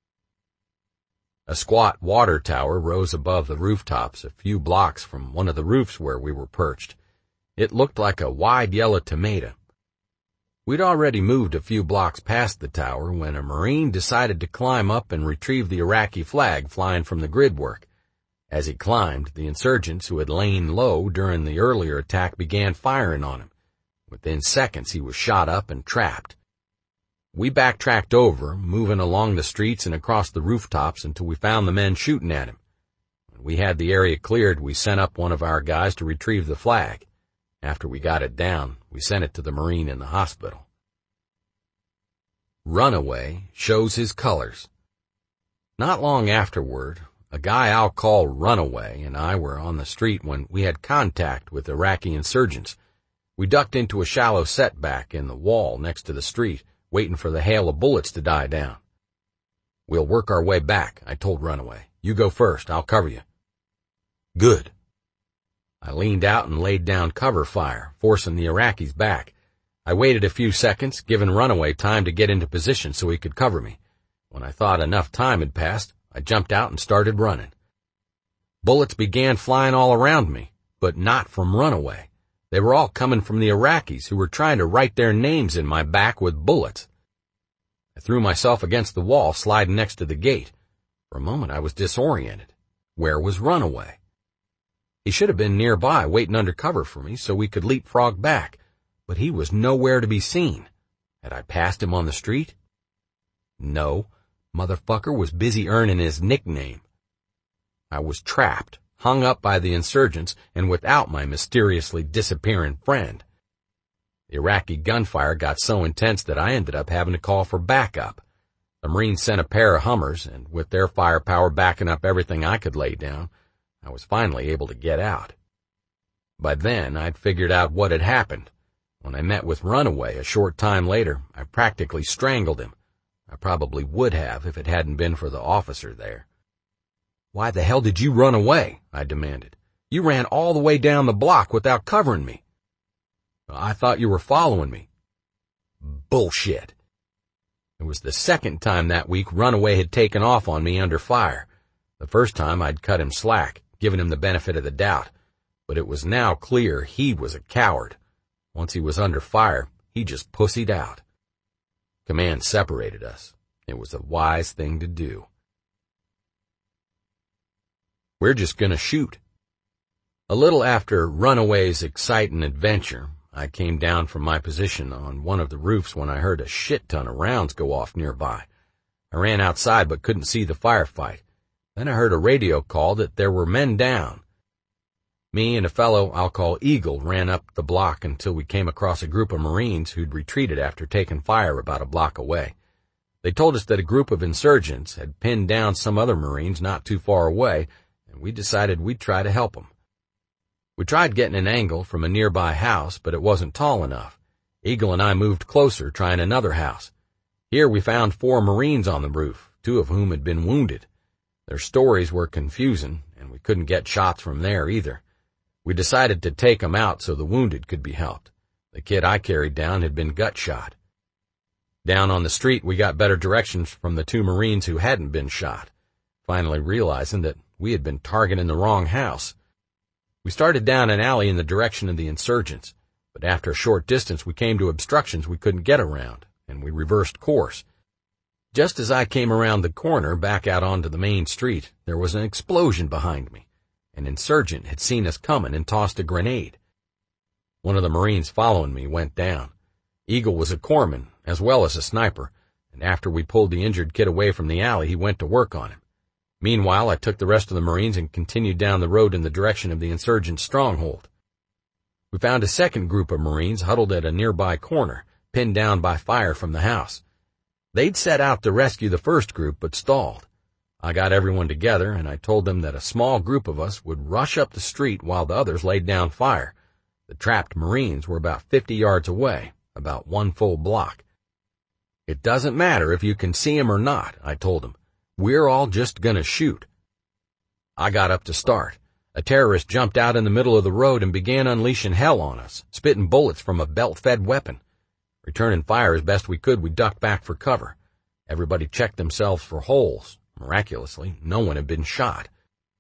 A squat water tower rose above the rooftops a few blocks from one of the roofs where we were perched. It looked like a wide yellow tomato. We'd already moved a few blocks past the tower when a Marine decided to climb up and retrieve the Iraqi flag flying from the gridwork. As he climbed, the insurgents who had lain low during the earlier attack began firing on him. Within seconds, he was shot up and trapped. We backtracked over, moving along the streets and across the rooftops until we found the men shooting at him. When we had the area cleared, we sent up one of our guys to retrieve the flag. After we got it down, we sent it to the Marine in the hospital. Runaway shows his colors. Not long afterward, a guy I'll call Runaway and I were on the street when we had contact with Iraqi insurgents. We ducked into a shallow setback in the wall next to the street, waiting for the hail of bullets to die down. We'll work our way back, I told Runaway. You go first, I'll cover you. Good. I leaned out and laid down cover fire, forcing the Iraqis back. I waited a few seconds, giving Runaway time to get into position so he could cover me. When I thought enough time had passed, I jumped out and started running. Bullets began flying all around me, but not from Runaway. They were all coming from the Iraqis who were trying to write their names in my back with bullets. I threw myself against the wall, sliding next to the gate. For a moment I was disoriented. Where was Runaway? He should have been nearby, waiting under cover for me so we could leapfrog back, but he was nowhere to be seen. Had I passed him on the street? No, motherfucker was busy earning his nickname. I was trapped, hung up by the insurgents, and without my mysteriously disappearing friend. The Iraqi gunfire got so intense that I ended up having to call for backup. The Marines sent a pair of Hummers, and with their firepower backing up everything I could lay down, I was finally able to get out. By then, I'd figured out what had happened. When I met with Runaway a short time later, I practically strangled him. I probably would have if it hadn't been for the officer there. Why the hell did you run away? I demanded. You ran all the way down the block without covering me. I thought you were following me. Bullshit. It was the second time that week Runaway had taken off on me under fire. The first time I'd cut him slack, given him the benefit of the doubt, but it was now clear he was a coward. Once he was under fire, he just pussied out. Command separated us. It was a wise thing to do. We're just gonna shoot. A little after Runaway's exciting adventure, I came down from my position on one of the roofs when I heard a shit ton of rounds go off nearby. I ran outside but couldn't see the firefight. Then I heard a radio call that there were men down. Me and a fellow I'll call Eagle ran up the block until we came across a group of Marines who'd retreated after taking fire about a block away. They told us that a group of insurgents had pinned down some other Marines not too far away, and we decided we'd try to help them. We tried getting an angle from a nearby house, but it wasn't tall enough. Eagle and I moved closer, trying another house. Here we found four Marines on the roof, two of whom had been wounded. Their stories were confusing, and we couldn't get shots from there either. We decided to take them out so the wounded could be helped. The kid I carried down had been gut shot. Down on the street, we got better directions from the two Marines who hadn't been shot, finally realizing that we had been targeting the wrong house. We started down an alley in the direction of the insurgents, but after a short distance we came to obstructions we couldn't get around, and we reversed course. Just as I came around the corner back out onto the main street, there was an explosion behind me. An insurgent had seen us coming and tossed a grenade. One of the Marines following me went down. Eagle was a corpsman as well as a sniper, and after we pulled the injured kid away from the alley, he went to work on him. Meanwhile, I took the rest of the Marines and continued down the road in the direction of the insurgent stronghold. We found a second group of Marines huddled at a nearby corner, pinned down by fire from the house. They'd set out to rescue the first group, but stalled. I got everyone together, and I told them that a small group of us would rush up the street while the others laid down fire. The trapped Marines were about fifty yards away, about one full block. It doesn't matter if you can see 'em or not, I told them. We're all just gonna shoot. I got up to start. A terrorist jumped out in the middle of the road and began unleashing hell on us, spitting bullets from a belt-fed weapon. Returning fire as best we could, we ducked back for cover. Everybody checked themselves for holes. Miraculously, no one had been shot.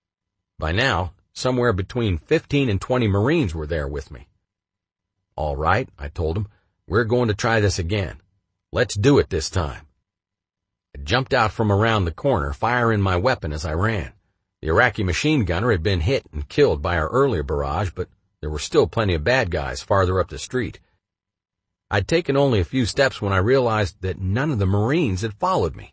By now, somewhere between fifteen and twenty Marines were there with me. All right, I told them, we're going to try this again. Let's do it this time. I jumped out from around the corner, firing my weapon as I ran. The Iraqi machine gunner had been hit and killed by our earlier barrage, but there were still plenty of bad guys farther up the street. I'd taken only a few steps when I realized that none of the Marines had followed me.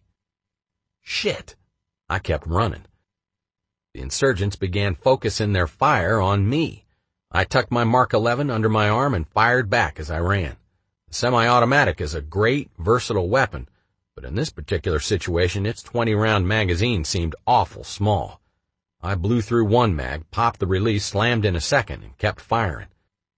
Shit! I kept running. The insurgents began focusing their fire on me. I tucked my Mark eleven under my arm and fired back as I ran. The semi-automatic is a great, versatile weapon, but in this particular situation, its twenty-round magazine seemed awful small. I blew through one mag, popped the release, slammed in a second, and kept firing.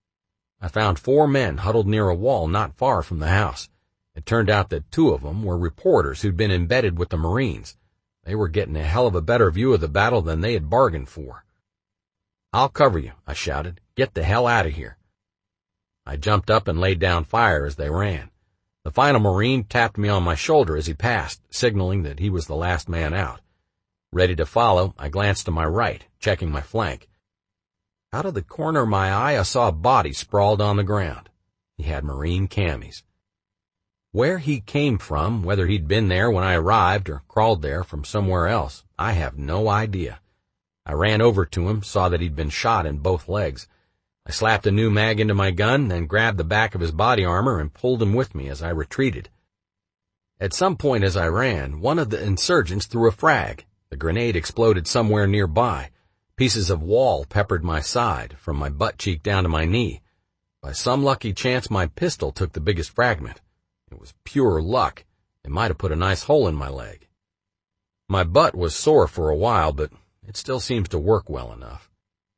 I found four men huddled near a wall not far from the house. It turned out that two of them were reporters who'd been embedded with the Marines. They were getting a hell of a better view of the battle than they had bargained for. "I'll cover you," I shouted. "Get the hell out of here." I jumped up and laid down fire as they ran. The final Marine tapped me on my shoulder as he passed, signaling that he was the last man out. Ready to follow, I glanced to my right, checking my flank. Out of the corner of my eye, I saw a body sprawled on the ground. He had Marine camis. Where he came from, whether he'd been there when I arrived or crawled there from somewhere else, I have no idea. I ran over to him, saw that he'd been shot in both legs. I slapped a new mag into my gun, then grabbed the back of his body armor and pulled him with me as I retreated. At some point as I ran, one of the insurgents threw a frag. The grenade exploded somewhere nearby. Pieces of wall peppered my side, from my butt cheek down to my knee. By some lucky chance, my pistol took the biggest fragment. It was pure luck. It might have put a nice hole in my leg. My butt was sore for a while, but it still seems to work well enough.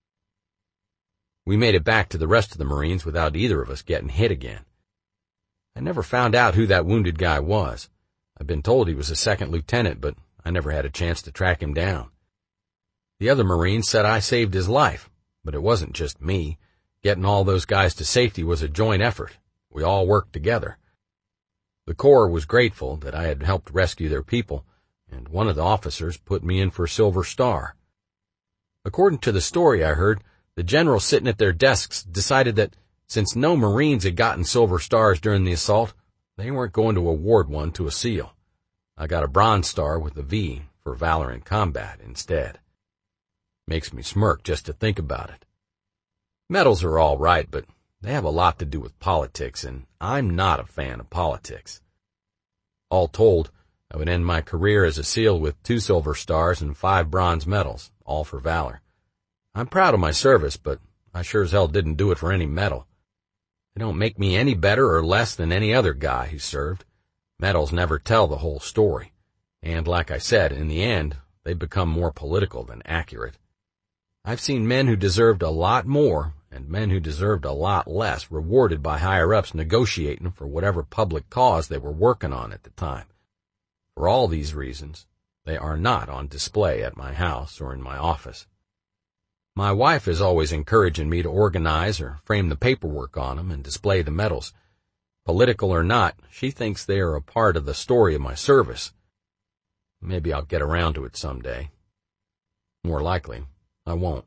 We made it back to the rest of the Marines without either of us getting hit again. I never found out who that wounded guy was. I've been told he was a second lieutenant, but I never had a chance to track him down. The other Marines said I saved his life, but it wasn't just me. Getting all those guys to safety was a joint effort. We all worked together. The Corps was grateful that I had helped rescue their people, and one of the officers put me in for Silver Star. According to the story I heard, the generals sitting at their desks decided that since no Marines had gotten Silver Stars during the assault, they weren't going to award one to a SEAL. I got a Bronze Star with a V for valor in combat instead. Makes me smirk just to think about it. Medals are all right, but they have a lot to do with politics, and I'm not a fan of politics. All told, I would end my career as a SEAL with two Silver Stars and five bronze medals, all for valor. I'm proud of my service, but I sure as hell didn't do it for any medal. They don't make me any better or less than any other guy who served. Medals never tell the whole story. And like I said, in the end, they become more political than accurate. I've seen men who deserved a lot more and men who deserved a lot less rewarded by higher-ups negotiating for whatever public cause they were working on at the time. For all these reasons, they are not on display at my house or in my office. My wife is always encouraging me to organize or frame the paperwork on them and display the medals. Political or not, she thinks they are a part of the story of my service. Maybe I'll get around to it someday. More likely, I won't.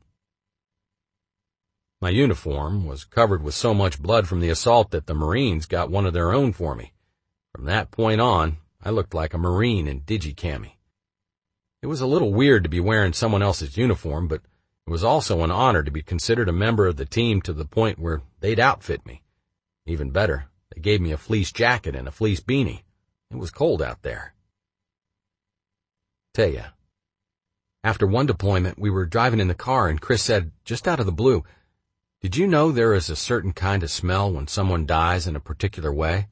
My uniform was covered with so much blood from the assault that the Marines got one of their own for me. From that point on, I looked like a Marine in Digicami. It was a little weird to be wearing someone else's uniform, but it was also an honor to be considered a member of the team to the point where they'd outfit me. Even better, they gave me a fleece jacket and a fleece beanie. It was cold out there. Taya. After one deployment, we were driving in the car and Chris said, just out of the blue, "Did you know there is a certain kind of smell when someone dies in a particular way?"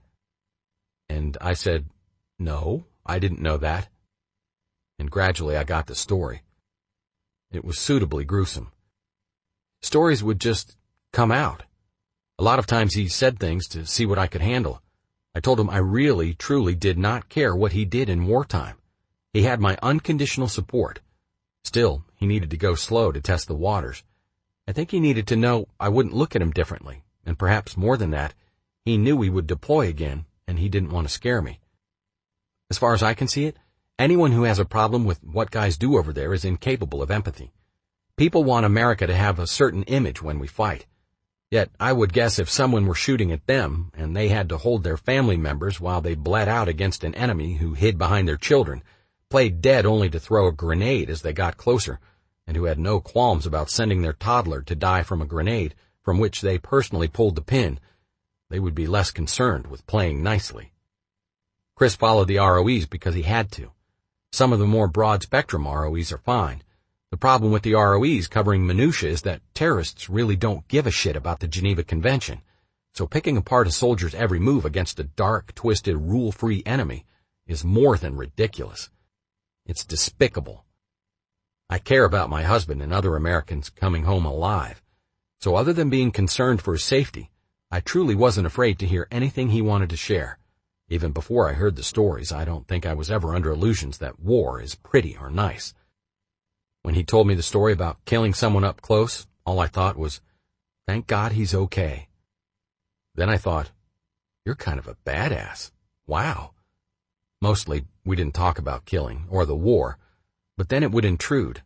And I said, "No, I didn't know that." And gradually I got the story. It was suitably gruesome. Stories would just come out. A lot of times he said things to see what I could handle. I told him I really, truly did not care what he did in wartime. He had my unconditional support. Still, he needed to go slow to test the waters. I think he needed to know I wouldn't look at him differently, and perhaps more than that, he knew we would deploy again, and he didn't want to scare me. As far as I can see it, anyone who has a problem with what guys do over there is incapable of empathy. People want America to have a certain image when we fight. Yet I would guess if someone were shooting at them, and they had to hold their family members while they bled out against an enemy who hid behind their children, played dead only to throw a grenade as they got closer, and who had no qualms about sending their toddler to die from a grenade from which they personally pulled the pin, they would be less concerned with playing nicely. Chris followed the R O Es because he had to. Some of the more broad-spectrum R O Es are fine. The problem with the R O Es covering minutia is that terrorists really don't give a shit about the Geneva Convention, so picking apart a soldier's every move against a dark, twisted, rule-free enemy is more than ridiculous. It's despicable. I care about my husband and other Americans coming home alive, so other than being concerned for his safety, I truly wasn't afraid to hear anything he wanted to share. Even before I heard the stories, I don't think I was ever under illusions that war is pretty or nice. When he told me the story about killing someone up close, all I thought was, thank God he's okay. Then I thought, you're kind of a badass. Wow. Mostly, we didn't talk about killing or the war, but then it would intrude.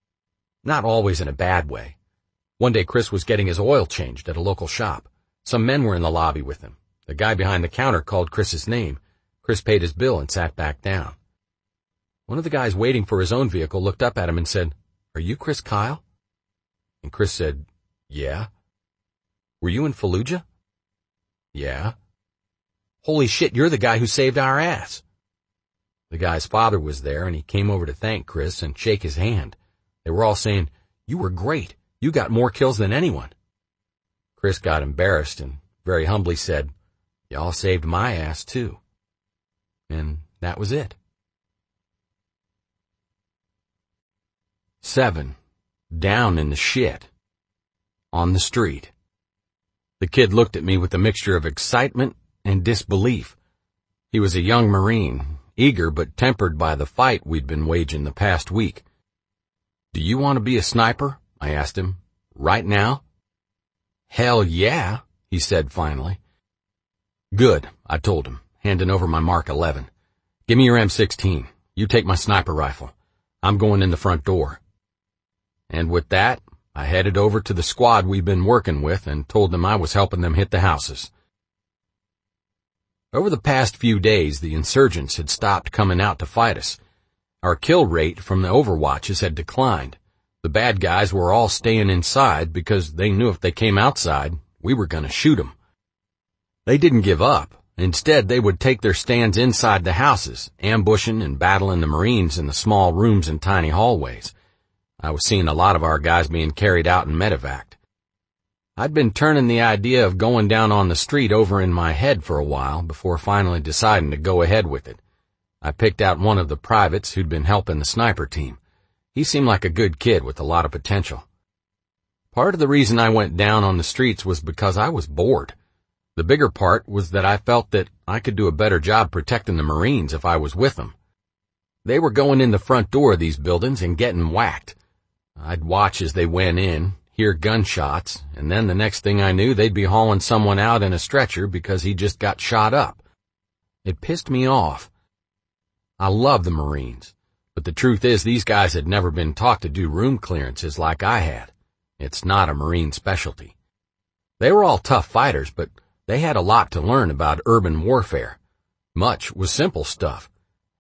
Not always in a bad way. One day Chris was getting his oil changed at a local shop. Some men were in the lobby with him. The guy behind the counter called Chris's name. Chris paid his bill and sat back down. One of the guys waiting for his own vehicle looked up at him and said, "Are you Chris Kyle?" And Chris said, "Yeah." "Were you in Fallujah?" "Yeah." "Holy shit, you're the guy who saved our ass." The guy's father was there, and he came over to thank Chris and shake his hand. They were all saying, "You were great. You got more kills than anyone." Chris got embarrassed and very humbly said, "Y'all saved my ass too." And that was it. Seven. Down in the shit. On the street. The kid looked at me with a mixture of excitement and disbelief. He was a young Marine, eager but tempered by the fight we'd been waging the past week. "Do you want to be a sniper?" I asked him. "Right now?" "Hell yeah," he said finally. "Good," I told him, handing over my Mark eleven. "Give me your M sixteen. You take my sniper rifle. I'm going in the front door." And with that, I headed over to the squad we'd been working with and told them I was helping them hit the houses. Over the past few days, the insurgents had stopped coming out to fight us. Our kill rate from the overwatches had declined. The bad guys were all staying inside because they knew if they came outside, we were going to shoot them. They didn't give up. Instead, they would take their stands inside the houses, ambushing and battling the Marines in the small rooms and tiny hallways. I was seeing a lot of our guys being carried out and medevaced. I'd been turning the idea of going down on the street over in my head for a while before finally deciding to go ahead with it. I picked out one of the privates who'd been helping the sniper team. He seemed like a good kid with a lot of potential. Part of the reason I went down on the streets was because I was bored. The bigger part was that I felt that I could do a better job protecting the Marines if I was with them. They were going in the front door of these buildings and getting whacked. I'd watch as they went in, hear gunshots, and then the next thing I knew they'd be hauling someone out in a stretcher because he just got shot up. It pissed me off. I love the Marines, but the truth is these guys had never been taught to do room clearances like I had. It's not a Marine specialty. They were all tough fighters, but they had a lot to learn about urban warfare. Much was simple stuff.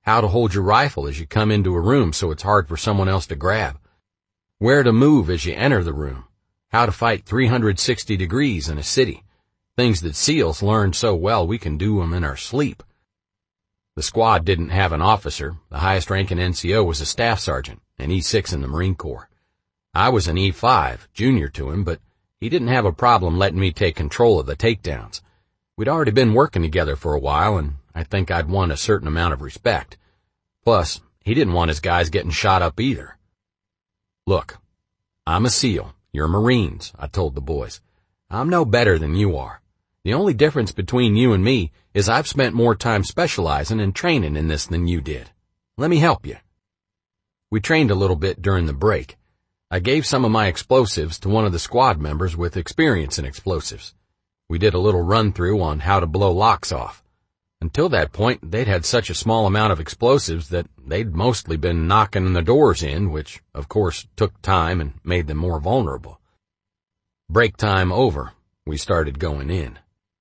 how to hold your rifle as you come into a room so it's hard for someone else to grab, where to move as you enter the room, how to fight three hundred sixty degrees in a city, things that SEALs learned so well we can do them in our sleep. The squad didn't have an officer. The highest ranking N C O was a staff sergeant, an E six in the Marine Corps. I was an E five, junior to him, but he didn't have a problem letting me take control of the takedowns. We'd already been working together for a while, and I think I'd won a certain amount of respect. Plus, he didn't want his guys getting shot up either. Look, I'm a SEAL. You're Marines, I told the boys. I'm no better than you are. The only difference between you and me is I've spent more time specializing and training in this than you did. Let me help you. We trained a little bit during the break. I gave some of my explosives to one of the squad members with experience in explosives. We did a little run-through on how to blow locks off. Until that point, they'd had such a small amount of explosives that they'd mostly been knocking the doors in, which, of course, took time and made them more vulnerable. Break time over, we started going in.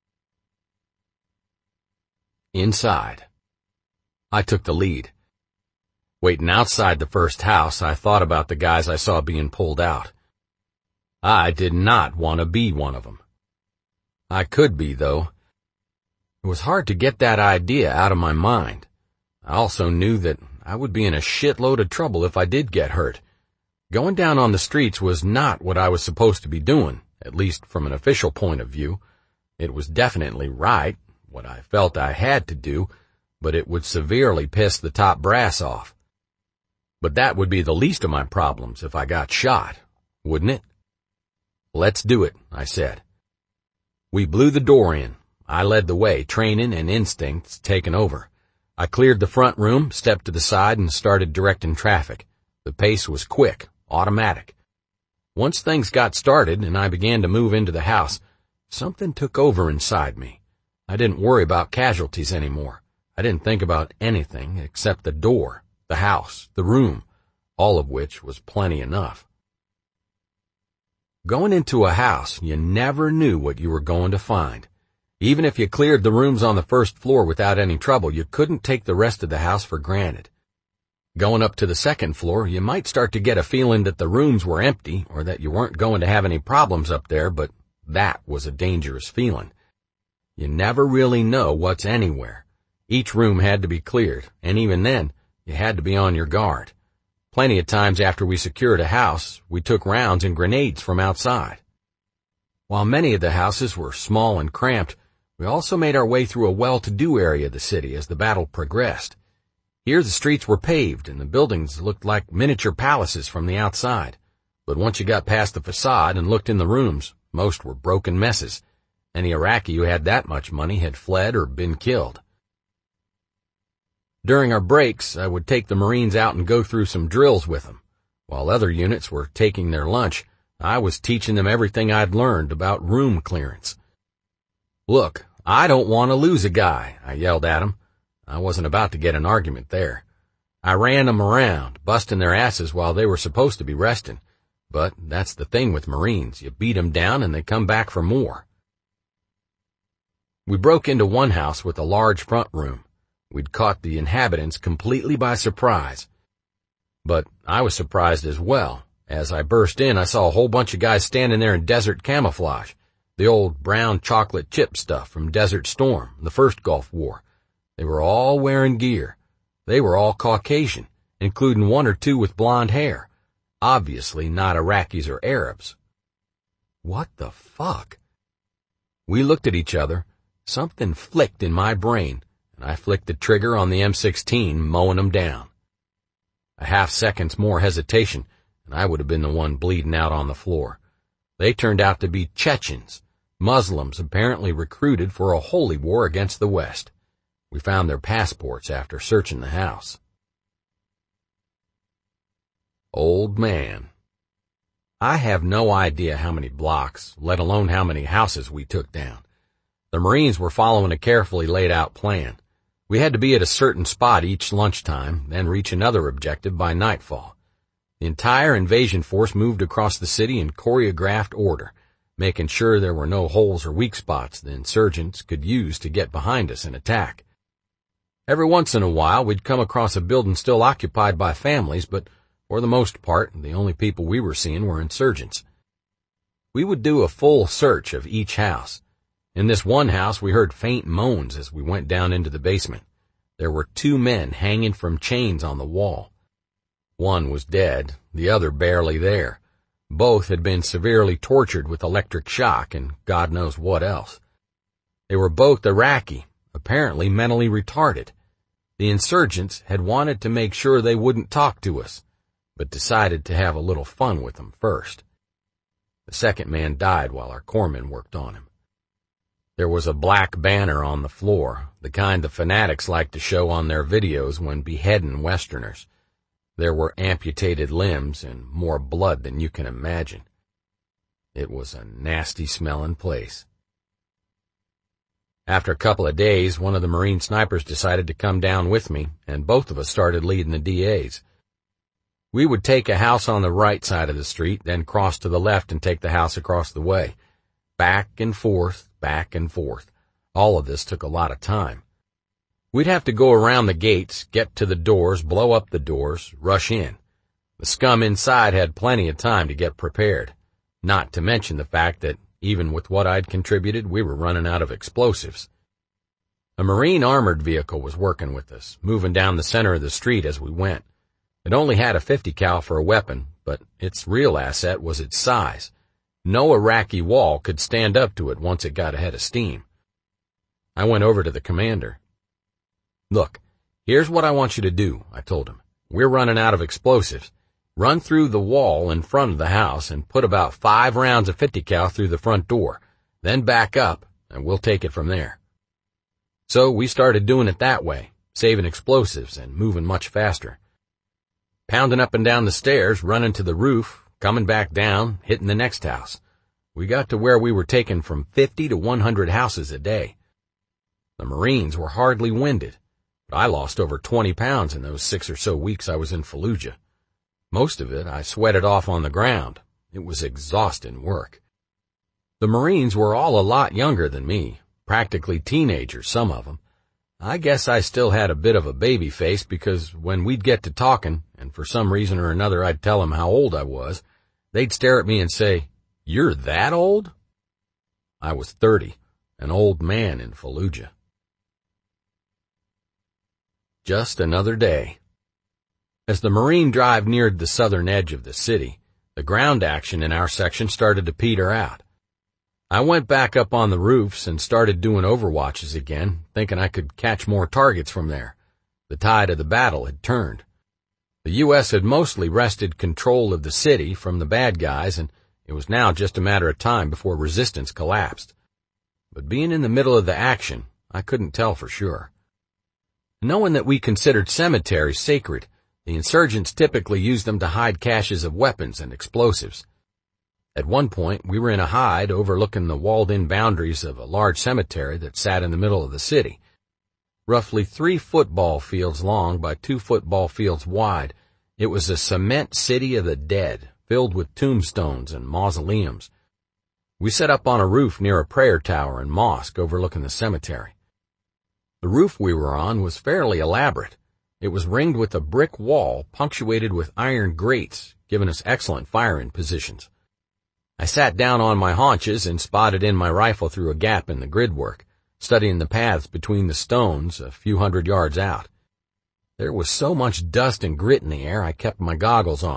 Inside. I took the lead. Waiting outside the first house, I thought about the guys I saw being pulled out. I did not want to be one of them. I could be, though. It was hard to get that idea out of my mind. I also knew that I would be in a shitload of trouble if I did get hurt. Going down on the streets was not what I was supposed to be doing, at least from an official point of view. It was definitely right, what I felt I had to do, but it would severely piss the top brass off. But that would be the least of my problems if I got shot, wouldn't it? Let's do it, I said. We blew the door in. I led the way, training and instincts taking over. I cleared the front room, stepped to the side, and started directing traffic. The pace was quick, automatic. Once things got started and I began to move into the house, something took over inside me. I didn't worry about casualties anymore. I didn't think about anything except the door, the house, the room, all of which was plenty enough. Going into a house, you never knew what you were going to find. Even if you cleared the rooms on the first floor without any trouble, you couldn't take the rest of the house for granted. Going up to the second floor, you might start to get a feeling that the rooms were empty or that you weren't going to have any problems up there, but that was a dangerous feeling. You never really know what's anywhere. Each room had to be cleared, and even then, you had to be on your guard. Plenty of times after we secured a house, we took rounds and grenades from outside. While many of the houses were small and cramped, we also made our way through a well-to-do area of the city as the battle progressed. Here the streets were paved and the buildings looked like miniature palaces from the outside. But once you got past the facade and looked in the rooms, most were broken messes. Any Iraqi who had that much money had fled or been killed. During our breaks, I would take the Marines out and go through some drills with them. While other units were taking their lunch, I was teaching them everything I'd learned about room clearance. Look, I don't want to lose a guy, I yelled at them. I wasn't about to get an argument there. I ran them around, busting their asses while they were supposed to be resting. But that's the thing with Marines. You beat them down and they come back for more. We broke into one house with a large front room. We'd caught the inhabitants completely by surprise. But I was surprised as well. As I burst in, I saw a whole bunch of guys standing there in desert camouflage. The old brown chocolate chip stuff from Desert Storm, the first Gulf War. They were all wearing gear. They were all Caucasian, including one or two with blonde hair. Obviously not Iraqis or Arabs. What the fuck? We looked at each other. Something flicked in my brain, and I flicked the trigger on the M sixteen, mowing them down. A half second's more hesitation, and I would have been the one bleeding out on the floor. They turned out to be Chechens, Muslims apparently recruited for a holy war against the West. We found their passports after searching the house. Old man. I have no idea how many blocks, let alone how many houses we took down. The Marines were following a carefully laid out plan. We had to be at a certain spot each lunchtime, then reach another objective by nightfall. The entire invasion force moved across the city in choreographed order, making sure there were no holes or weak spots the insurgents could use to get behind us and attack. Every once in a while, we'd come across a building still occupied by families, but for the most part, the only people we were seeing were insurgents. We would do a full search of each house. In this one house, we heard faint moans as we went down into the basement. There were two men hanging from chains on the wall. One was dead, the other barely there. Both had been severely tortured with electric shock and God knows what else. They were both Iraqi, apparently mentally retarded. The insurgents had wanted to make sure they wouldn't talk to us, but decided to have a little fun with them first. The second man died while our corpsmen worked on him. There was a black banner on the floor, the kind the fanatics like to show on their videos when beheading Westerners. There were amputated limbs and more blood than you can imagine. It was a nasty-smelling place. After a couple of days, one of the Marine snipers decided to come down with me, and both of us started leading the D As. We would take a house on the right side of the street, then cross to the left and take the house across the way. Back and forth, back and forth. All of this took a lot of time. We'd have to go around the gates, get to the doors, blow up the doors, rush in. The scum inside had plenty of time to get prepared, not to mention the fact that even with what I'd contributed, we were running out of explosives. A Marine armored vehicle was working with us, moving down the center of the street as we went. It only had a fifty cal for a weapon, but its real asset was its size. No Iraqi wall could stand up to it once it got ahead of steam. I went over to the commander. "Look, here's what I want you to do," I told him. "We're running out of explosives. Run through the wall in front of the house and put about five rounds of fifty cal through the front door. Then back up, and we'll take it from there." So we started doing it that way, saving explosives and moving much faster. Pounding up and down the stairs, running to the roof, coming back down, hitting the next house. We got to where we were taking from fifty to one hundred houses a day. The Marines were hardly winded, but I lost over twenty pounds in those six or so weeks I was in Fallujah. Most of it I sweated off on the ground. It was exhausting work. The Marines were all a lot younger than me, practically teenagers, some of them. I guess I still had a bit of a baby face because when we'd get to talking, and for some reason or another I'd tell them how old I was, they'd stare at me and say, "You're that old?" I was thirty, an old man in Fallujah. Just another day. As the Marine drive neared the southern edge of the city, the ground action in our section started to peter out. I went back up on the roofs and started doing overwatches again, thinking I could catch more targets from there. The tide of the battle had turned. The U S had mostly wrested control of the city from the bad guys, and it was now just a matter of time before resistance collapsed. But being in the middle of the action, I couldn't tell for sure. Knowing that we considered cemeteries sacred, the insurgents typically used them to hide caches of weapons and explosives. At one point, we were in a hide overlooking the walled-in boundaries of a large cemetery that sat in the middle of the city. Roughly three football fields long by two football fields wide, it was a cement city of the dead, filled with tombstones and mausoleums. We set up on a roof near a prayer tower and mosque overlooking the cemetery. The roof we were on was fairly elaborate. It was ringed with a brick wall punctuated with iron grates, giving us excellent firing positions. I sat down on my haunches and spotted in my rifle through a gap in the gridwork, studying the paths between the stones a few hundred yards out. There was so much dust and grit in the air I kept my goggles on.